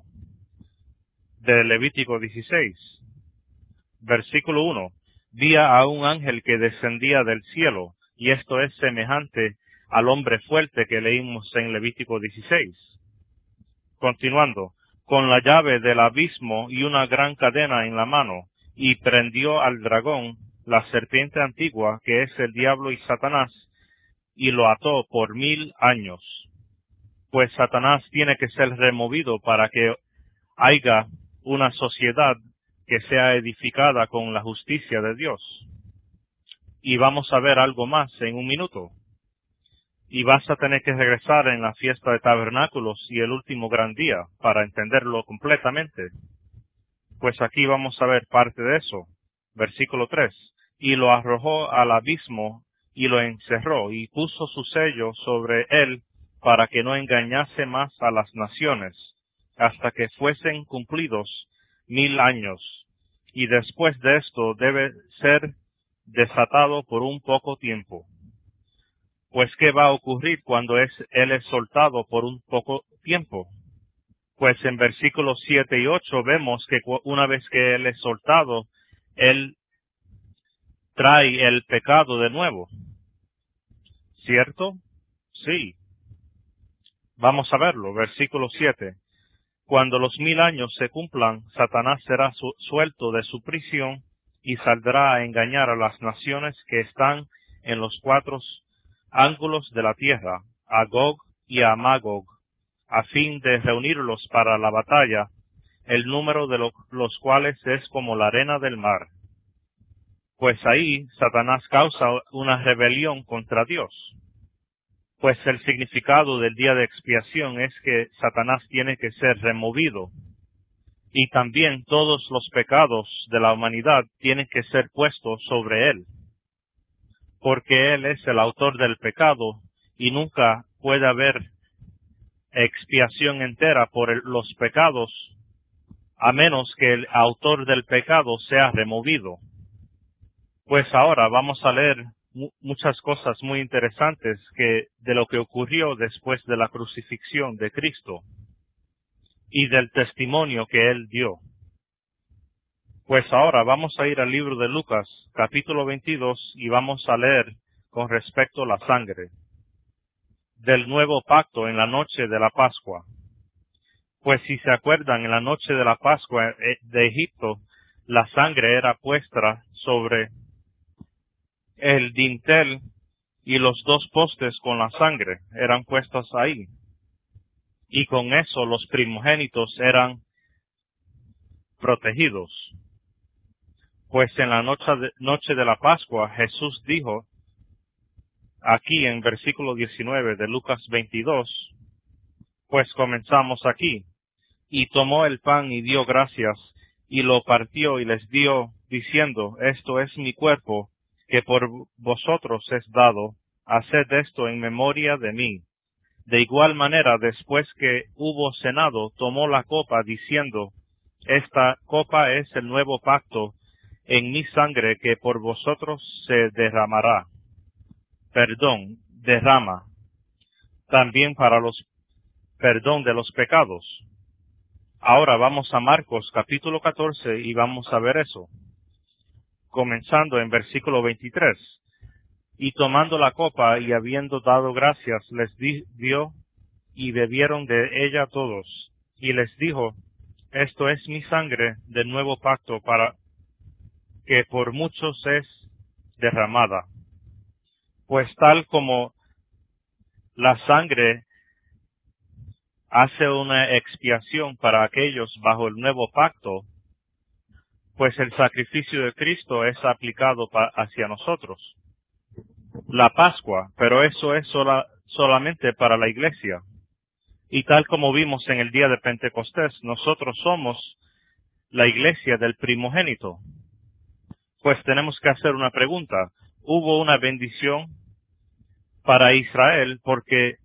de Levítico dieciséis. Versículo uno. Vi a un ángel que descendía del cielo, y esto es semejante al hombre fuerte que leímos en Levítico dieciséis. Continuando, con la llave del abismo y una gran cadena en la mano, y prendió al dragón, la serpiente antigua, que es el diablo y Satanás, y lo ató por mil años. Pues Satanás tiene que ser removido para que haya una sociedad que sea edificada con la justicia de Dios. Y vamos a ver algo más en un minuto. Y vas a tener que regresar en la fiesta de tabernáculos y el último gran día para entenderlo completamente. Pues aquí vamos a ver parte de eso. Versículo tres. Y lo arrojó al abismo y lo encerró y puso su sello sobre él para que no engañase más a las naciones hasta que fuesen cumplidos mil años. Y después de esto debe ser desatado por un poco tiempo. Pues, ¿qué va a ocurrir cuando es, él es soltado por un poco tiempo? Pues en versículos siete y ocho vemos que una vez que él es soltado, él trae el pecado de nuevo. ¿Cierto? Sí. Vamos a verlo. Versículo siete. Cuando los mil años se cumplan, Satanás será su suelto de su prisión y saldrá a engañar a las naciones que están en los cuatro ángulos de la tierra, a Gog y a Magog, a fin de reunirlos para la batalla, el número de lo, los cuales es como la arena del mar. Pues ahí Satanás causa una rebelión contra Dios. Pues el significado del día de expiación es que Satanás tiene que ser removido, y también todos los pecados de la humanidad tienen que ser puestos sobre él, porque él es el autor del pecado, y nunca puede haber expiación entera por el, los pecados, a menos que el autor del pecado sea removido. Pues ahora vamos a leer mu muchas cosas muy interesantes que de lo que ocurrió después de la crucifixión de Cristo y del testimonio que él dio. Pues ahora vamos a ir al libro de Lucas, capítulo veintidós, y vamos a leer con respecto a la sangre del nuevo pacto en la noche de la Pascua. Pues si se acuerdan, en la noche de la Pascua de Egipto, la sangre era puesta sobre el dintel, y los dos postes con la sangre eran puestos ahí. Y con eso los primogénitos eran protegidos. Pues en la noche de, noche de la Pascua, Jesús dijo, aquí en versículo diecinueve de Lucas veintidós, pues comenzamos aquí, y tomó el pan y dio gracias, y lo partió y les dio, diciendo, esto es mi cuerpo, que por vosotros es dado, haced esto en memoria de mí. De igual manera, después que hubo cenado, tomó la copa, diciendo, esta copa es el nuevo pacto en mi sangre que por vosotros se derramará, perdón, derrama, también para los perdón de los pecados. Ahora vamos a Marcos capítulo catorce y vamos a ver eso, comenzando en versículo veintitrés. Y tomando la copa y habiendo dado gracias, les dio y bebieron de ella todos. Y les dijo, esto es mi sangre del nuevo pacto, para que por muchos es derramada. Pues tal como la sangre hace una expiación para aquellos bajo el nuevo pacto, pues el sacrificio de Cristo es aplicado pa- hacia nosotros. La Pascua, pero eso es sola, solamente para la iglesia. Y tal como vimos en el día de Pentecostés, nosotros somos la iglesia del primogénito. Pues tenemos que hacer una pregunta. ¿Hubo una bendición para Israel porque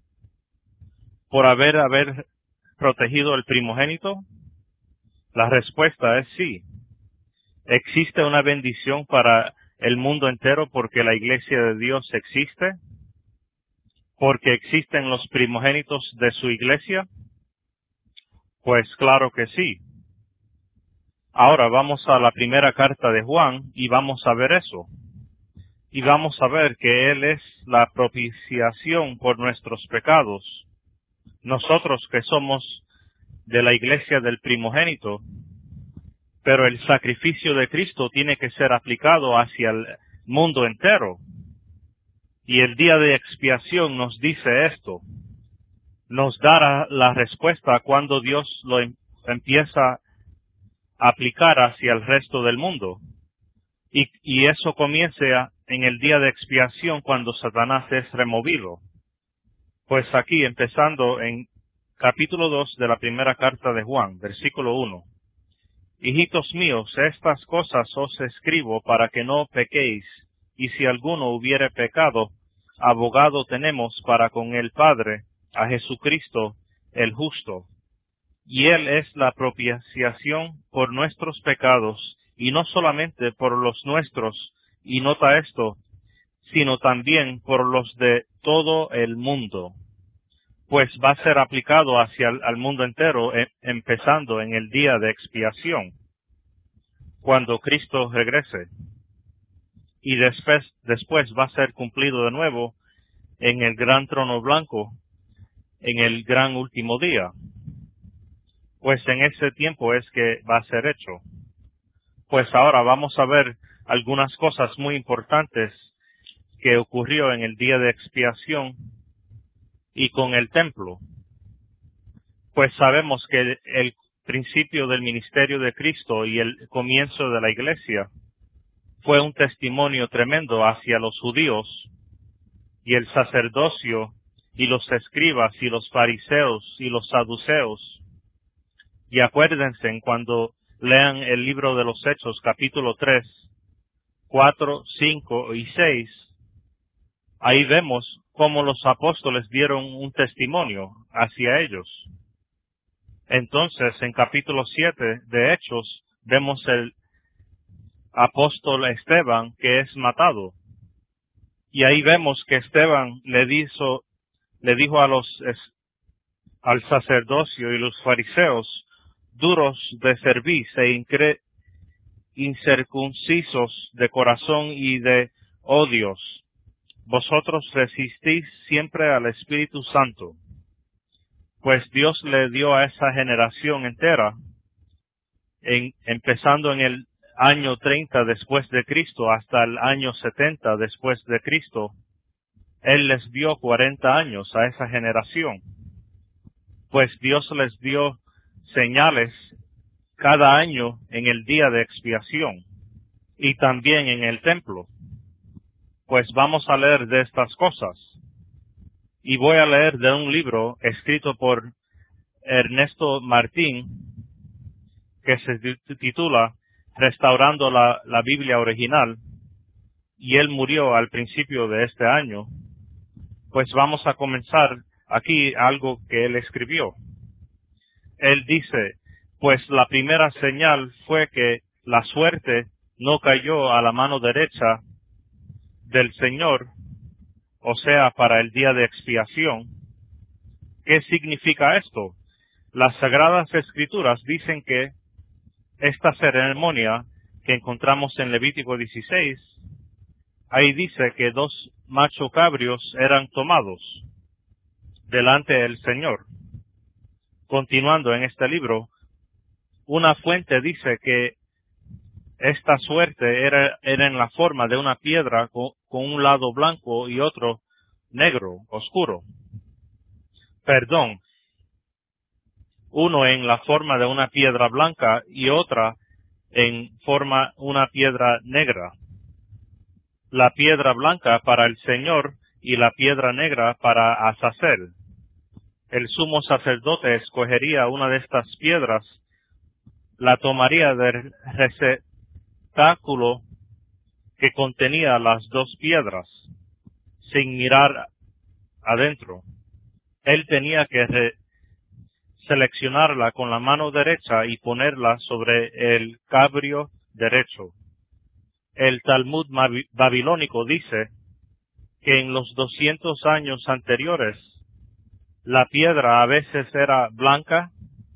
por haber, haber protegido el primogénito? La respuesta es sí. ¿Existe una bendición para el mundo entero porque la iglesia de Dios existe? ¿Porque existen los primogénitos de su iglesia? Pues claro que sí. Ahora vamos a la primera carta de Juan y vamos a ver eso. Y vamos a ver que Él es la propiciación por nuestros pecados. Nosotros que somos de la iglesia del primogénito, pero el sacrificio de Cristo tiene que ser aplicado hacia el mundo entero. Y el día de expiación nos dice esto. Nos dará la respuesta cuando Dios lo em- empieza a aplicar hacia el resto del mundo. Y, y eso comienza en el día de expiación cuando Satanás es removido. Pues aquí, empezando en capítulo dos de la primera carta de Juan, versículo uno. Hijitos míos, estas cosas os escribo para que no pequéis, y si alguno hubiere pecado, abogado tenemos para con el Padre, a Jesucristo el justo. Y Él es la propiciación por nuestros pecados, y no solamente por los nuestros, y nota esto, sino también por los de todo el mundo. Pues va a ser aplicado hacia el al mundo entero, eh, empezando en el día de expiación, cuando Cristo regrese. Y después, después va a ser cumplido de nuevo en el gran trono blanco, en el gran último día. Pues en ese tiempo es que va a ser hecho. Pues ahora vamos a ver algunas cosas muy importantes que ocurrió en el día de expiación y con el templo. Pues sabemos que el, el principio del ministerio de Cristo y el comienzo de la iglesia fue un testimonio tremendo hacia los judíos y el sacerdocio y los escribas y los fariseos y los saduceos. Y acuérdense en cuando lean el libro de los Hechos, capítulo tres, cuatro, cinco y seis, ahí vemos cómo los apóstoles dieron un testimonio hacia ellos. Entonces, en capítulo siete de Hechos, vemos el apóstol Esteban que es matado. Y ahí vemos que Esteban le dijo, le dijo a los, al sacerdocio y los fariseos, duros de cerviz e incre, incircuncisos de corazón y de odios, vosotros resistís siempre al Espíritu Santo. Pues Dios le dio a esa generación entera, en, empezando en el año treinta después de Cristo hasta el año setenta después de Cristo, Él les dio cuarenta años a esa generación. Pues Dios les dio señales cada año en el día de expiación y también en el templo. Pues vamos a leer de estas cosas. Y voy a leer de un libro escrito por Ernesto Martín, que se titula Restaurando la, la Biblia Original, y él murió al principio de este año. Pues vamos a comenzar aquí algo que él escribió. Él dice, pues la primera señal fue que la suerte no cayó a la mano derecha del Señor, o sea, para el día de expiación. ¿Qué significa esto? Las Sagradas Escrituras dicen que esta ceremonia que encontramos en Levítico dieciséis, ahí dice que dos macho cabrios eran tomados delante del Señor. Continuando en este libro, una fuente dice que esta suerte era, era en la forma de una piedra con, con un lado blanco y otro negro, oscuro. Perdón, uno en la forma de una piedra blanca y otra en forma una piedra negra. La piedra blanca para el Señor y la piedra negra para Azazel. El sumo sacerdote escogería una de estas piedras, la tomaría del receptáculo que contenía las dos piedras, sin mirar adentro. Él tenía que re seleccionarla con la mano derecha y ponerla sobre el cabrio derecho. El Talmud babilónico dice que en los doscientos años anteriores, la piedra a veces era blanca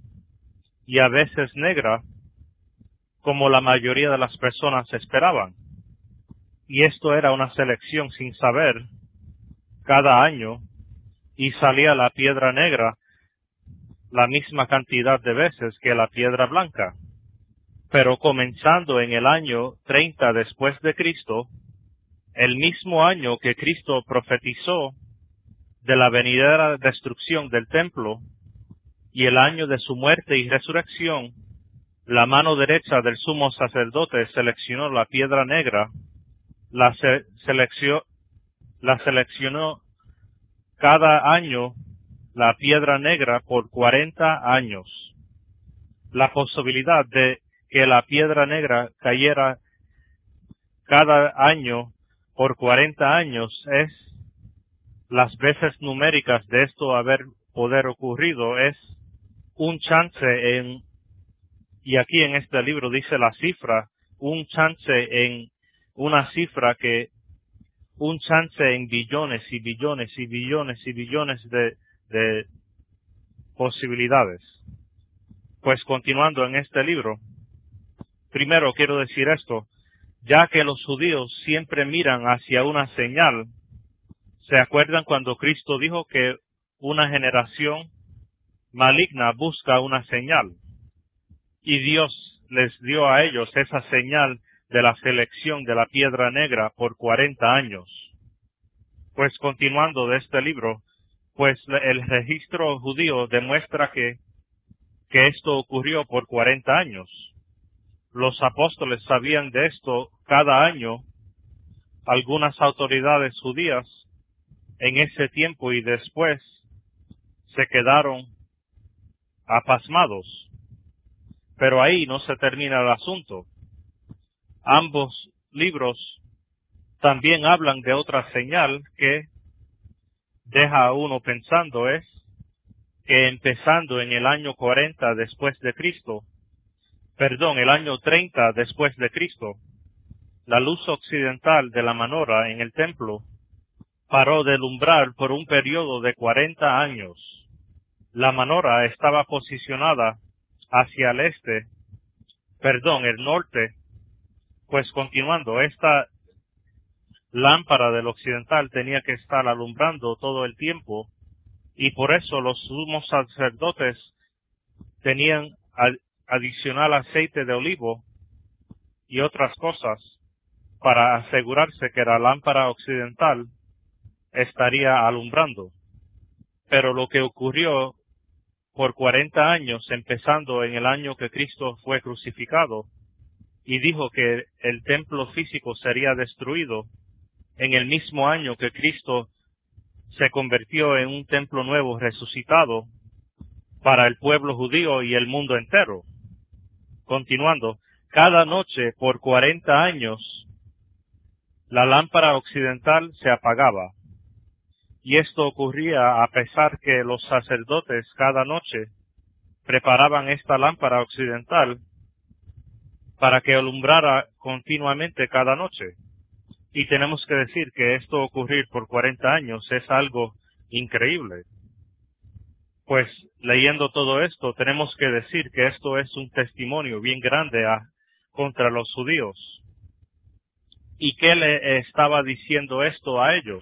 y a veces negra, como la mayoría de las personas esperaban. Y esto era una selección sin saber cada año, y salía la piedra negra la misma cantidad de veces que la piedra blanca. Pero comenzando en el año treinta después de Cristo, el mismo año que Cristo profetizó de la venidera destrucción del templo, y el año de su muerte y resurrección, la mano derecha del sumo sacerdote seleccionó la piedra negra, la, se seleccionó, la seleccionó cada año la piedra negra por cuarenta años. La posibilidad de que la piedra negra cayera cada año por cuarenta años es, las veces numéricas de esto haber poder ocurrido es un chance en, y aquí en este libro dice la cifra, un chance en una cifra que, un chance en billones y billones y billones y billones de, de posibilidades. Pues continuando en este libro, primero quiero decir esto, ya que los judíos siempre miran hacia una señal. ¿Se acuerdan cuando Cristo dijo que una generación maligna busca una señal? Y Dios les dio a ellos esa señal de la selección de la piedra negra por cuarenta años. Pues continuando de este libro, pues el registro judío demuestra que, que esto ocurrió por cuarenta años. Los apóstoles sabían de esto cada año. Algunas autoridades judías en ese tiempo y después se quedaron apasmados. Pero ahí no se termina el asunto. Ambos libros también hablan de otra señal que deja a uno pensando, es que empezando en el año cuarenta después de Cristo, perdón, el año treinta después de Cristo, la luz occidental de la menorá en el templo paró de alumbrar por un periodo de cuarenta años. La menorá estaba posicionada hacia el este, perdón, el norte, pues continuando, esta lámpara del occidental tenía que estar alumbrando todo el tiempo, y por eso los sumos sacerdotes tenían ad adicional aceite de olivo y otras cosas para asegurarse que la lámpara occidental estaría alumbrando. Pero lo que ocurrió por cuarenta años, empezando en el año que Cristo fue crucificado, y dijo que el templo físico sería destruido, en el mismo año que Cristo se convirtió en un templo nuevo resucitado para el pueblo judío y el mundo entero. Continuando, cada noche por cuarenta años, la lámpara occidental se apagaba. Y esto ocurría a pesar que los sacerdotes cada noche preparaban esta lámpara occidental para que alumbrara continuamente cada noche. Y tenemos que decir que esto ocurrir por cuarenta años es algo increíble. Pues leyendo todo esto, tenemos que decir que esto es un testimonio bien grande a, contra los judíos. ¿Y qué le estaba diciendo esto a ellos?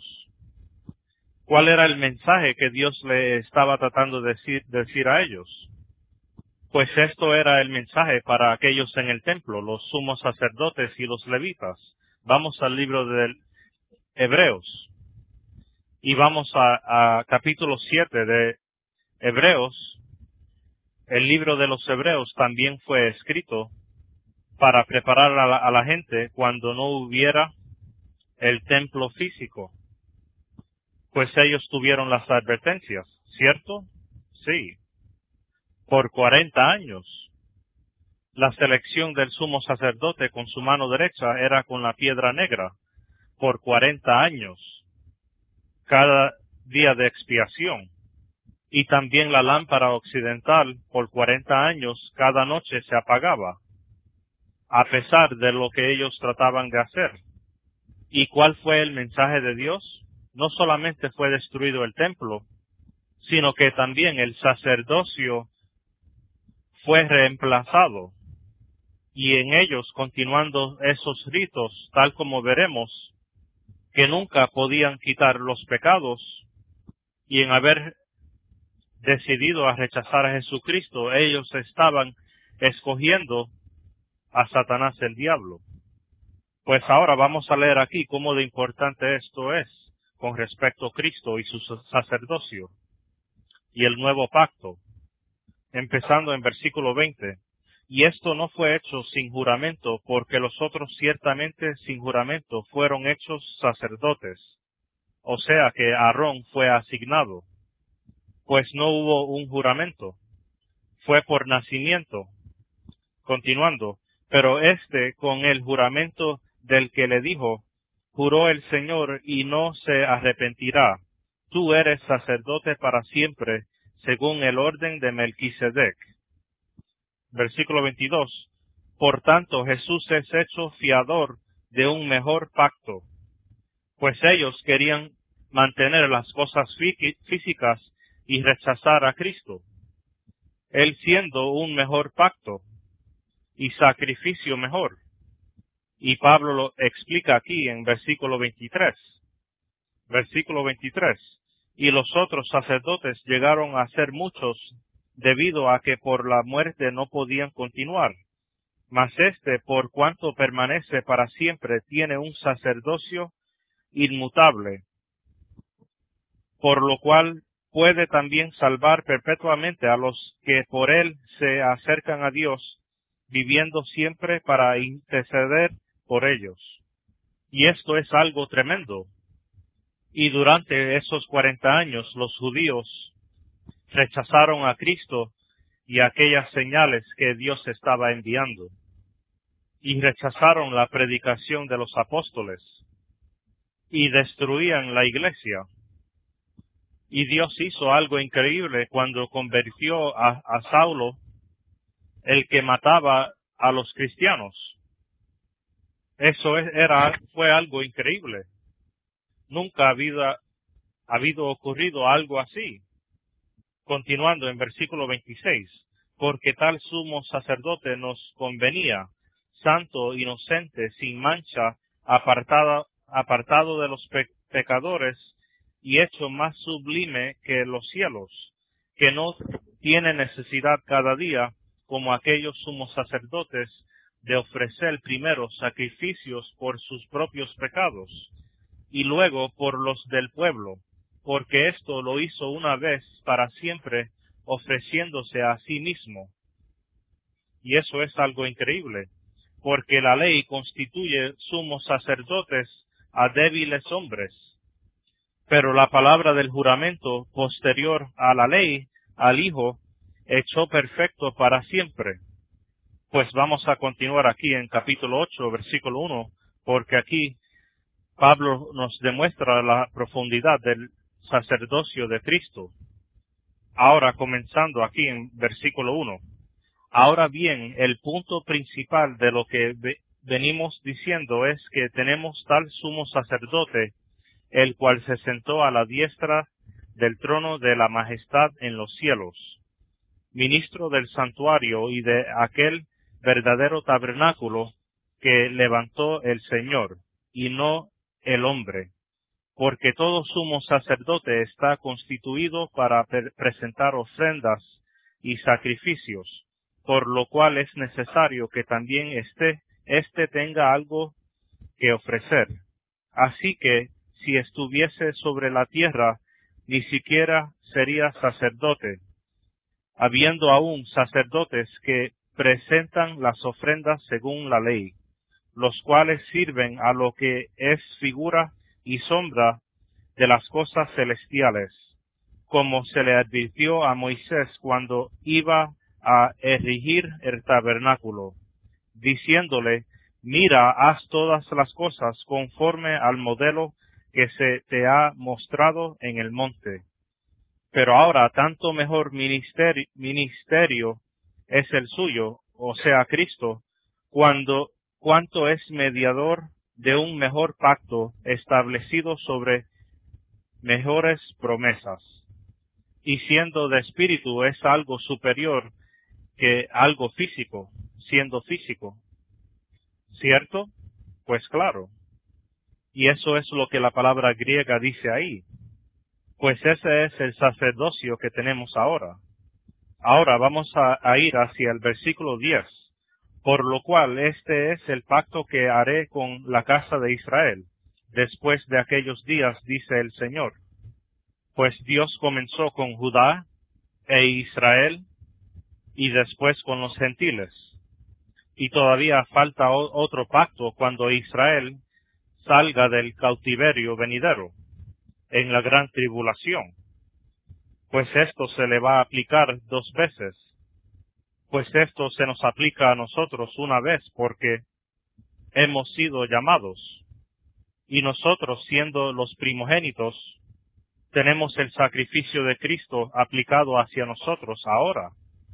¿Cuál era el mensaje que Dios le estaba tratando de decir, decir a ellos? Pues esto era el mensaje para aquellos en el templo, los sumos sacerdotes y los levitas. Vamos al libro de Hebreos y vamos a, a capítulo siete de Hebreos. El libro de los Hebreos también fue escrito para preparar a la, a la gente cuando no hubiera el templo físico. Pues ellos tuvieron las advertencias, ¿cierto? Sí. Por cuarenta años. La selección del sumo sacerdote con su mano derecha era con la piedra negra. Por cuarenta años. Cada día de expiación. Y también la lámpara occidental, por cuarenta años, cada noche se apagaba, a pesar de lo que ellos trataban de hacer. ¿Y cuál fue el mensaje de Dios? No solamente fue destruido el templo, sino que también el sacerdocio fue reemplazado. Y en ellos, continuando esos ritos, tal como veremos, que nunca podían quitar los pecados, y en haber decidido a rechazar a Jesucristo, ellos estaban escogiendo a Satanás el diablo. Pues ahora vamos a leer aquí cómo de importante esto es con respecto a Cristo y su sacerdocio y el nuevo pacto, empezando en versículo veinte. Y esto no fue hecho sin juramento, porque los otros ciertamente sin juramento fueron hechos sacerdotes, o sea que Aarón fue asignado, pues no hubo un juramento, fue por nacimiento. Continuando, pero este con el juramento del que le dijo, juró el Señor y no se arrepentirá, tú eres sacerdote para siempre, según el orden de Melquisedec. Versículo veintidós, por tanto Jesús es hecho fiador de un mejor pacto, pues ellos querían mantener las cosas físicas y rechazar a Cristo, Él siendo un mejor pacto y sacrificio mejor. Y Pablo lo explica aquí en versículo veintitrés. Versículo veintitrés. Y los otros sacerdotes llegaron a ser muchos, debido a que por la muerte no podían continuar. Mas este, por cuanto permanece para siempre, tiene un sacerdocio inmutable, por lo cual puede también salvar perpetuamente a los que por él se acercan a Dios, viviendo siempre para interceder por ellos. Y esto es algo tremendo. Y durante esos cuarenta años los judíos rechazaron a Cristo y aquellas señales que Dios estaba enviando. Y rechazaron la predicación de los apóstoles. Y destruían la iglesia. Y Dios hizo algo increíble cuando convirtió a, a Saulo, el que mataba a los cristianos. Eso es, era, fue algo increíble. Nunca ha habido, ha habido ocurrido algo así. Continuando en versículo veintiséis, porque tal sumo sacerdote nos convenía, santo, inocente, sin mancha, apartado, apartado de los pe- pecadores, y hecho más sublime que los cielos, que no tiene necesidad cada día, como aquellos sumos sacerdotes, de ofrecer primero sacrificios por sus propios pecados, y luego por los del pueblo, porque esto lo hizo una vez para siempre, ofreciéndose a sí mismo. Y eso es algo increíble, porque la ley constituye sumos sacerdotes a débiles hombres, pero la palabra del juramento posterior a la ley, al Hijo, echó perfecto para siempre. Pues vamos a continuar aquí en capítulo ocho, versículo uno, porque aquí Pablo nos demuestra la profundidad del sacerdocio de Cristo. Ahora comenzando aquí en versículo uno. Ahora bien, el punto principal de lo que ve- venimos diciendo es que tenemos tal sumo sacerdote, el cual se sentó a la diestra del trono de la majestad en los cielos, ministro del santuario y de aquel verdadero tabernáculo que levantó el Señor, y no el hombre, porque todo sumo sacerdote está constituido para pre- presentar ofrendas y sacrificios, por lo cual es necesario que también éste, éste tenga algo que ofrecer. Así que, si estuviese sobre la tierra, ni siquiera sería sacerdote, habiendo aún sacerdotes que presentan las ofrendas según la ley, los cuales sirven a lo que es figura y sombra de las cosas celestiales, como se le advirtió a Moisés cuando iba a erigir el tabernáculo, diciéndole: mira, haz todas las cosas conforme al modelo que se te ha mostrado en el monte. Pero ahora tanto mejor ministerio, ministerio es el suyo, o sea, Cristo, cuando cuanto es mediador de un mejor pacto establecido sobre mejores promesas, y siendo de espíritu es algo superior que algo físico, siendo físico. ¿Cierto? Pues claro. Y eso es lo que la palabra griega dice ahí. Pues ese es el sacerdocio que tenemos ahora. Ahora vamos a, a ir hacia el versículo diez. Por lo cual este es el pacto que haré con la casa de Israel, después de aquellos días, dice el Señor. Pues Dios comenzó con Judá e Israel, y después con los gentiles. Y todavía falta o- otro pacto cuando Israel salga del cautiverio venidero, en la gran tribulación. Pues esto se le va a aplicar dos veces. Pues esto se nos aplica a nosotros una vez porque hemos sido llamados. Y nosotros, siendo los primogénitos, tenemos el sacrificio de Cristo aplicado hacia nosotros ahora.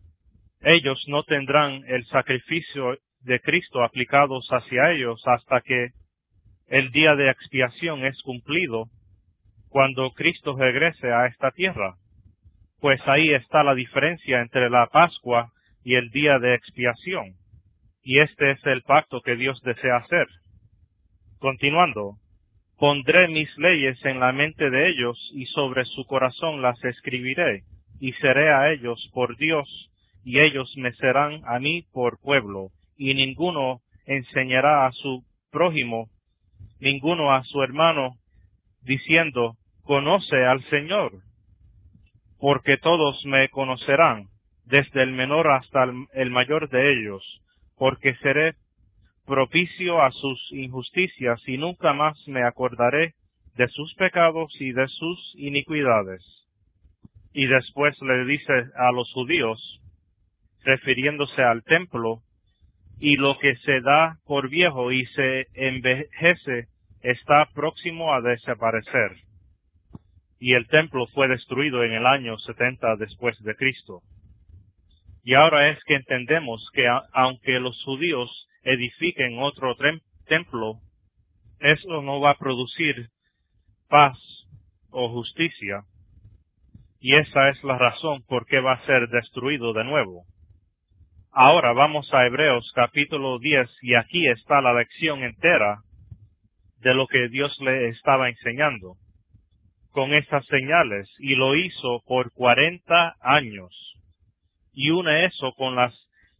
Ellos no tendrán el sacrificio de Cristo aplicados hacia ellos hasta que el día de expiación es cumplido, cuando Cristo regrese a esta tierra. Pues ahí está la diferencia entre la Pascua y el día de expiación. Y este es el pacto que Dios desea hacer. Continuando, pondré mis leyes en la mente de ellos y sobre su corazón las escribiré, y seré a ellos por Dios, y ellos me serán a mí por pueblo, y ninguno enseñará a su prójimo, ninguno a su hermano, diciendo: conoce al Señor, porque todos me conocerán, desde el menor hasta el, el mayor de ellos, porque seré propicio a sus injusticias y nunca más me acordaré de sus pecados y de sus iniquidades. Y después le dice a los judíos, refiriéndose al templo, y lo que se da por viejo y se envejece está próximo a desaparecer. Y el templo fue destruido en el año setenta después de Cristo. Y ahora es que entendemos que a, aunque los judíos edifiquen otro tem- templo, eso no va a producir paz o justicia, y esa es la razón por qué va a ser destruido de nuevo. Ahora vamos a Hebreos capítulo diez, y aquí está la lección entera de lo que Dios le estaba enseñando con esas señales, y lo hizo por cuarenta años. Y une eso con las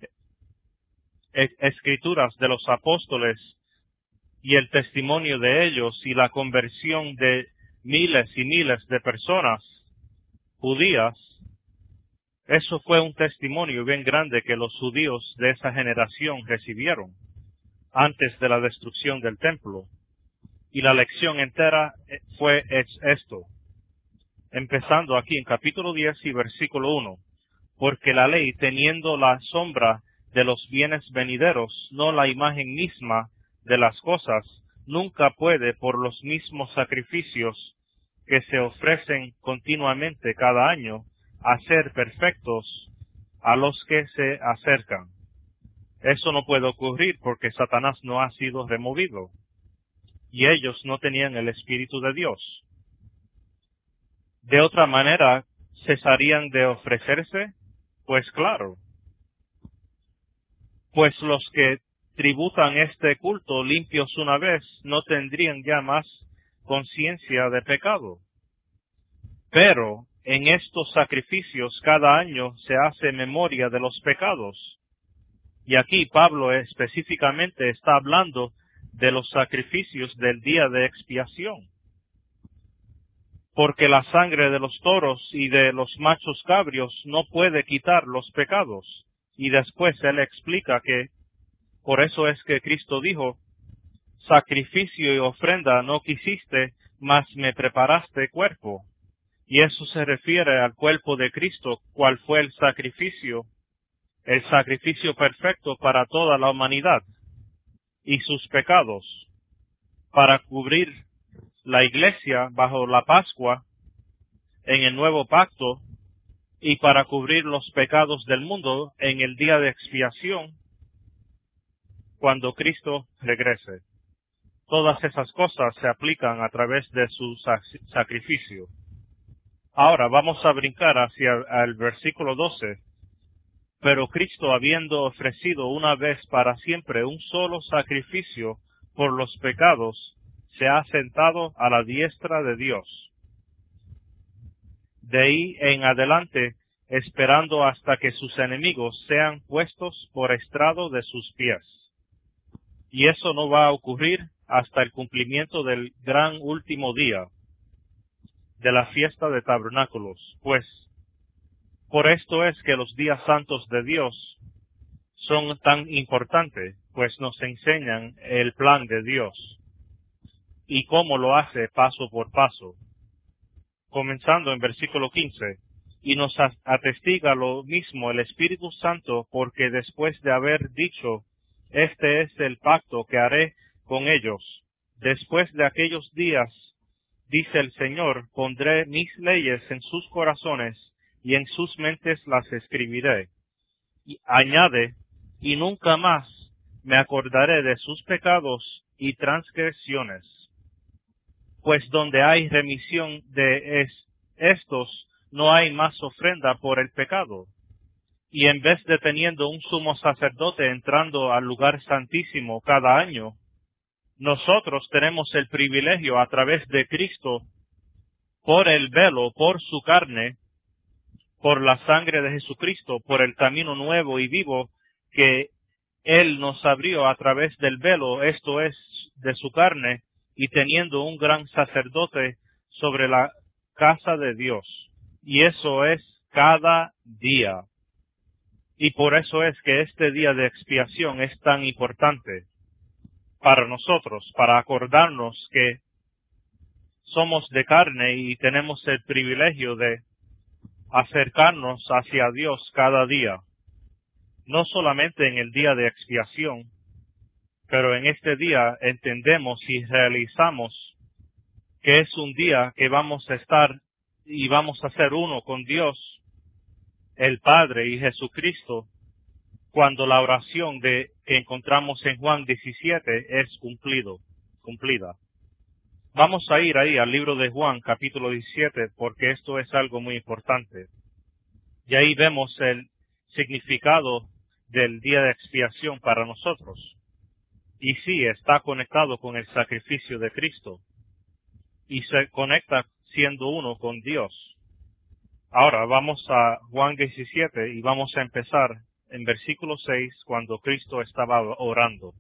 e- escrituras de los apóstoles y el testimonio de ellos y la conversión de miles y miles de personas judías. Eso fue un testimonio bien grande que los judíos de esa generación recibieron antes de la destrucción del templo. Y la lección entera fue es- esto, empezando aquí en capítulo diez y versículo uno. Porque la ley, teniendo la sombra de los bienes venideros, no la imagen misma de las cosas, nunca puede, por los mismos sacrificios que se ofrecen continuamente cada año, hacer perfectos a los que se acercan. Eso no puede ocurrir porque Satanás no ha sido removido y ellos no tenían el Espíritu de Dios. De otra manera, ¿cesarían de ofrecerse? Pues claro. Pues los que tributan este culto limpios una vez no tendrían ya más conciencia de pecado. Pero en estos sacrificios cada año se hace memoria de los pecados. Y aquí Pablo específicamente está hablando de los sacrificios del día de expiación. Porque la sangre de los toros y de los machos cabrios no puede quitar los pecados. Y después él explica que por eso es que Cristo dijo, sacrificio y ofrenda no quisiste, mas me preparaste cuerpo. Y eso se refiere al cuerpo de Cristo, cual fue el sacrificio, el sacrificio perfecto para toda la humanidad y sus pecados, para cubrir la iglesia bajo la Pascua en el nuevo pacto y para cubrir los pecados del mundo en el día de expiación cuando Cristo regrese. Todas esas cosas se aplican a través de su sacrificio. Ahora vamos a brincar hacia el versículo doce. Pero Cristo, habiendo ofrecido una vez para siempre un solo sacrificio por los pecados, se ha sentado a la diestra de Dios. De ahí en adelante, esperando hasta que sus enemigos sean puestos por estrado de sus pies. Y eso no va a ocurrir hasta el cumplimiento del gran último día de la fiesta de tabernáculos, pues por esto es que los días santos de Dios son tan importantes, pues nos enseñan el plan de Dios y cómo lo hace paso por paso. Comenzando en versículo quince, y nos atestiga lo mismo el Espíritu Santo, porque después de haber dicho, este es el pacto que haré con ellos, después de aquellos días, dice el Señor, pondré mis leyes en sus corazones, y en sus mentes las escribiré. Y añade, y nunca más me acordaré de sus pecados y transgresiones. Pues donde hay remisión de es, estos, no hay más ofrenda por el pecado. Y en vez de teniendo un sumo sacerdote entrando al lugar santísimo cada año, nosotros tenemos el privilegio a través de Cristo, por el velo, por su carne, por la sangre de Jesucristo, por el camino nuevo y vivo que Él nos abrió a través del velo, esto es, de su carne, y teniendo un gran sacerdote sobre la casa de Dios. Y eso es cada día. Y por eso es que este día de expiación es tan importante para nosotros, para acordarnos que somos de carne y tenemos el privilegio de acercarnos hacia Dios cada día, no solamente en el día de expiación, pero en este día entendemos y realizamos que es un día que vamos a estar y vamos a ser uno con Dios, el Padre y Jesucristo, cuando la oración de que encontramos en Juan diecisiete es cumplido, cumplida. Vamos a ir ahí al libro de Juan, capítulo diecisiete, porque esto es algo muy importante. Y ahí vemos el significado del día de expiación para nosotros. Y sí, está conectado con el sacrificio de Cristo. Y se conecta siendo uno con Dios. Ahora vamos a Juan diecisiete y vamos a empezar en versículo seis cuando Cristo estaba orando.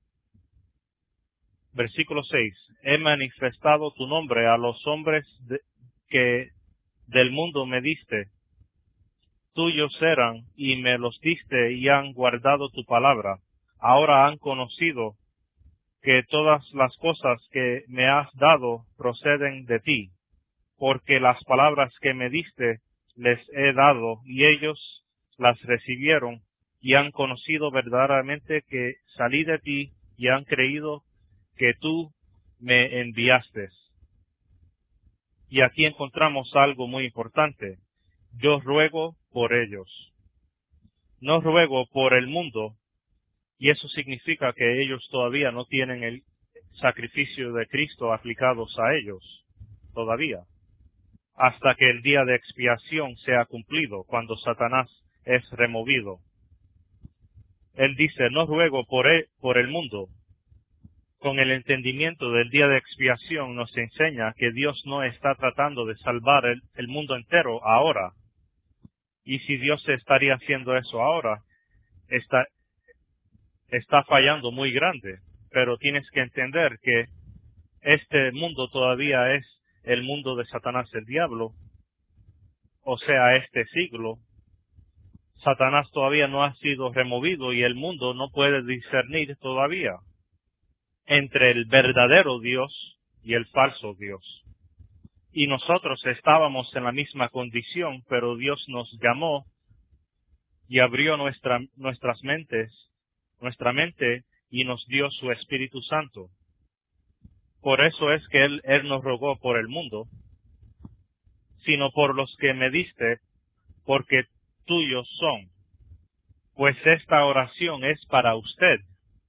Versículo seis. He manifestado tu nombre a los hombres de, que del mundo me diste. Tuyos eran y me los diste y han guardado tu palabra. Ahora han conocido que todas las cosas que me has dado proceden de ti, porque las palabras que me diste les he dado y ellos las recibieron y han conocido verdaderamente que salí de ti y han creído que tú me enviaste. Y aquí encontramos algo muy importante. Yo ruego por ellos. no ruego por el mundo, y eso significa que ellos todavía no tienen el sacrificio de Cristo aplicados a ellos, todavía, hasta que el día de expiación sea cumplido, cuando Satanás es removido. Él dice, no ruego por el, por el mundo. Con el entendimiento del día de expiación nos enseña que Dios no está tratando de salvar el, el mundo entero ahora. Y si Dios estaría haciendo eso ahora, está, está fallando muy grande. Pero tienes que entender que este mundo todavía es el mundo de Satanás el diablo, o sea, este siglo. Satanás todavía no ha sido removido y el mundo no puede discernir todavía entre el verdadero Dios y el falso Dios. Y nosotros estábamos en la misma condición, pero Dios nos llamó y abrió nuestra, nuestras mentes, nuestra mente, y nos dio su Espíritu Santo. Por eso es que Él, Él nos rogó por el mundo, sino por los que me diste, porque tuyos son. Pues esta oración es para usted,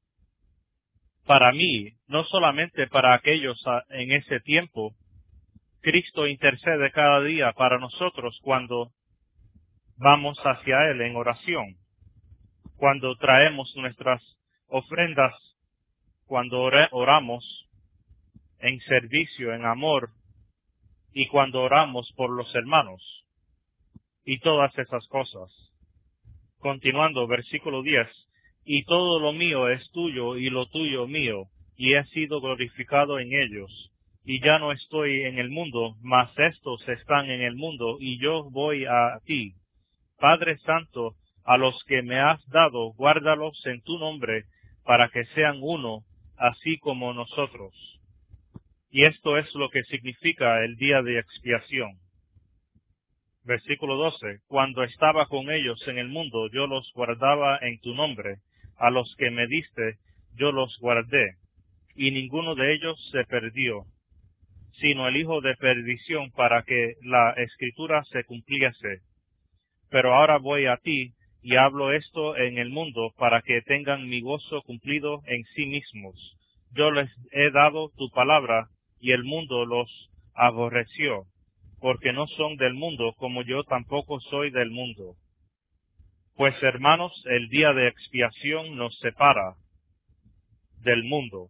para mí, no solamente para aquellos en ese tiempo. Cristo intercede cada día para nosotros cuando vamos hacia Él en oración, cuando traemos nuestras ofrendas, cuando oramos en servicio, en amor, y cuando oramos por los hermanos, y todas esas cosas. Continuando, versículo diez, y todo lo mío es tuyo, y lo tuyo mío, y he sido glorificado en ellos. Y ya no estoy en el mundo, mas estos están en el mundo, y yo voy a ti. Padre Santo, a los que me has dado, guárdalos en tu nombre, para que sean uno, así como nosotros. Y esto es lo que significa el día de expiación. Versículo doce. Cuando estaba con ellos en el mundo, yo los guardaba en tu nombre. A los que me diste, yo los guardé. Y ninguno de ellos se perdió, sino el hijo de perdición, para que la escritura se cumpliese. Pero ahora voy a ti, y hablo esto en el mundo, para que tengan mi gozo cumplido en sí mismos. Yo les he dado tu palabra, y el mundo los aborreció, porque no son del mundo, como yo tampoco soy del mundo. Pues, hermanos, el día de expiación nos separa del mundo.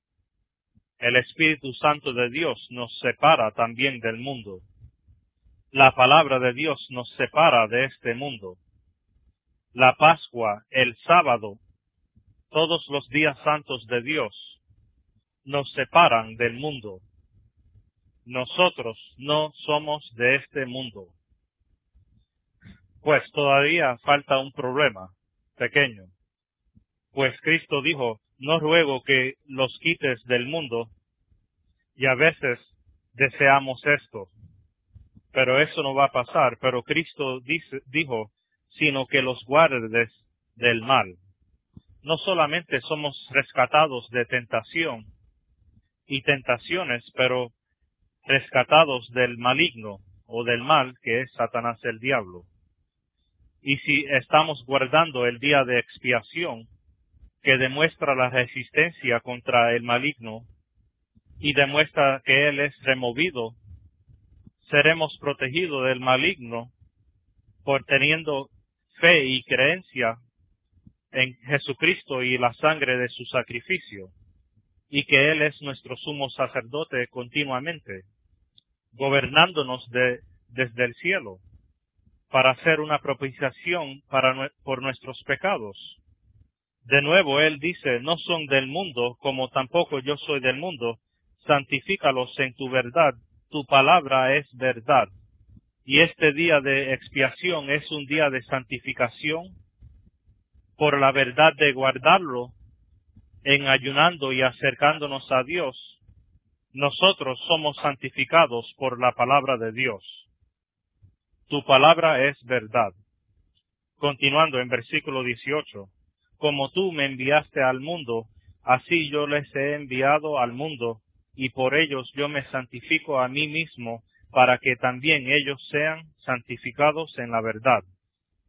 El Espíritu Santo de Dios nos separa también del mundo. La palabra de Dios nos separa de este mundo. La Pascua, el sábado, todos los días santos de Dios nos separan del mundo. Nosotros no somos de este mundo. Pues todavía falta un problema pequeño. Pues Cristo dijo, no ruego que los quites del mundo, y a veces deseamos esto, pero eso no va a pasar. Pero Cristo dice, dijo, sino que los guardes del mal. No solamente somos rescatados de tentación y tentaciones, pero rescatados del maligno o del mal, que es Satanás el diablo. Y si estamos guardando el día de expiación, que demuestra la resistencia contra el maligno y demuestra que él es removido, seremos protegidos del maligno por teniendo fe y creencia en Jesucristo y la sangre de su sacrificio, y que Él es nuestro sumo sacerdote continuamente, gobernándonos de, desde el cielo, para hacer una propiciación para, por nuestros pecados. De nuevo, Él dice, no son del mundo, como tampoco yo soy del mundo, santifícalos en tu verdad, tu palabra es verdad. Y este día de expiación es un día de santificación, por la verdad de guardarlo, en ayunando y acercándonos a Dios. Nosotros somos santificados por la palabra de Dios. Tu palabra es verdad. Continuando en versículo dieciocho. Como tú me enviaste al mundo, así yo les he enviado al mundo, y por ellos yo me santifico a mí mismo, para que también ellos sean santificados en la verdad.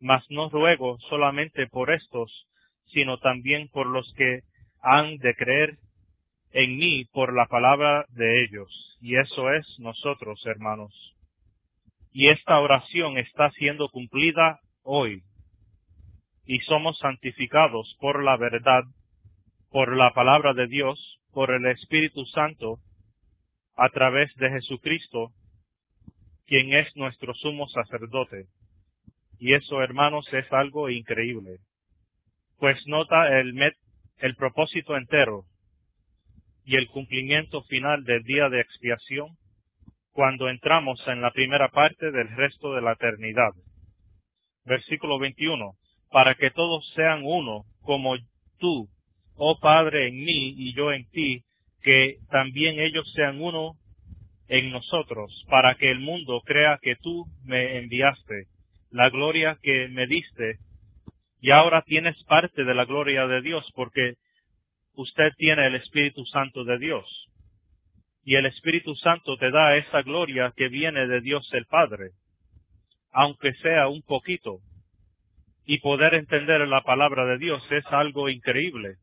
Mas no ruego solamente por estos, sino también por los que han de creer en mí por la palabra de ellos. Y eso es nosotros, hermanos. Y esta oración está siendo cumplida hoy. Y somos santificados por la verdad, por la palabra de Dios, por el Espíritu Santo, a través de Jesucristo, quien es nuestro sumo sacerdote. Y eso, hermanos, es algo increíble. Pues nota el, met, el propósito entero y el cumplimiento final del día de expiación cuando entramos en la primera parte del resto de la eternidad. Versículo veintiuno. Para que todos sean uno, como tú, oh Padre, en mí y yo en ti, que también ellos sean uno en nosotros, para que el mundo crea que tú me enviaste, la gloria que me diste, y ahora tienes parte de la gloria de Dios, porque usted tiene el Espíritu Santo de Dios. Y el Espíritu Santo te da esa gloria que viene de Dios el Padre, aunque sea un poquito. Y poder entender la palabra de Dios es algo increíble.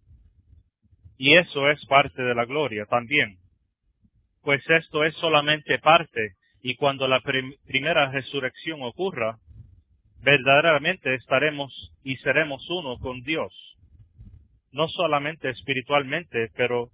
Y eso es parte de la gloria también. Pues esto es solamente parte, y cuando la prim- primera resurrección ocurra, verdaderamente estaremos y seremos uno con Dios. No solamente espiritualmente, pero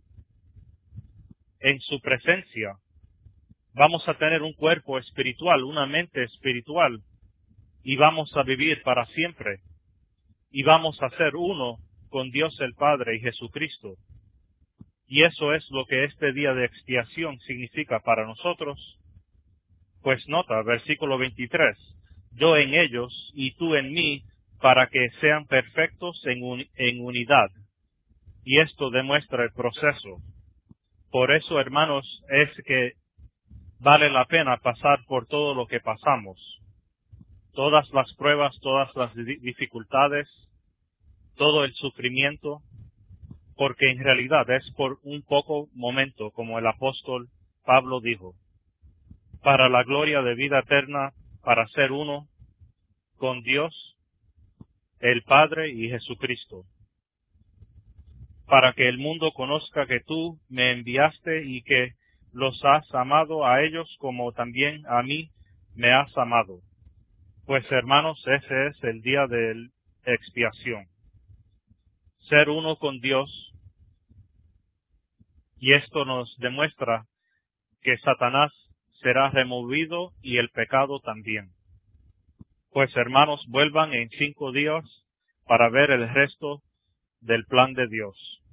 en su presencia. Vamos a tener un cuerpo espiritual, una mente espiritual, y vamos a vivir para siempre. Y vamos a ser uno con Dios el Padre y Jesucristo. Y eso es lo que este día de expiación significa para nosotros. Pues nota, versículo veintitrés, yo en ellos y tú en mí, para que sean perfectos en, un, en unidad. Y esto demuestra el proceso. Por eso, hermanos, es que vale la pena pasar por todo lo que pasamos. Todas las pruebas, todas las dificultades, todo el sufrimiento, porque en realidad es por un poco momento, como el apóstol Pablo dijo, para la gloria de vida eterna, para ser uno con Dios, el Padre y Jesucristo, para que el mundo conozca que tú me enviaste y que los has amado a ellos como también a mí me has amado. Pues hermanos, ese es el día de expiación. Ser uno con Dios, y esto nos demuestra que Satanás será removido y el pecado también. Pues hermanos, vuelvan en cinco días para ver el resto del plan de Dios.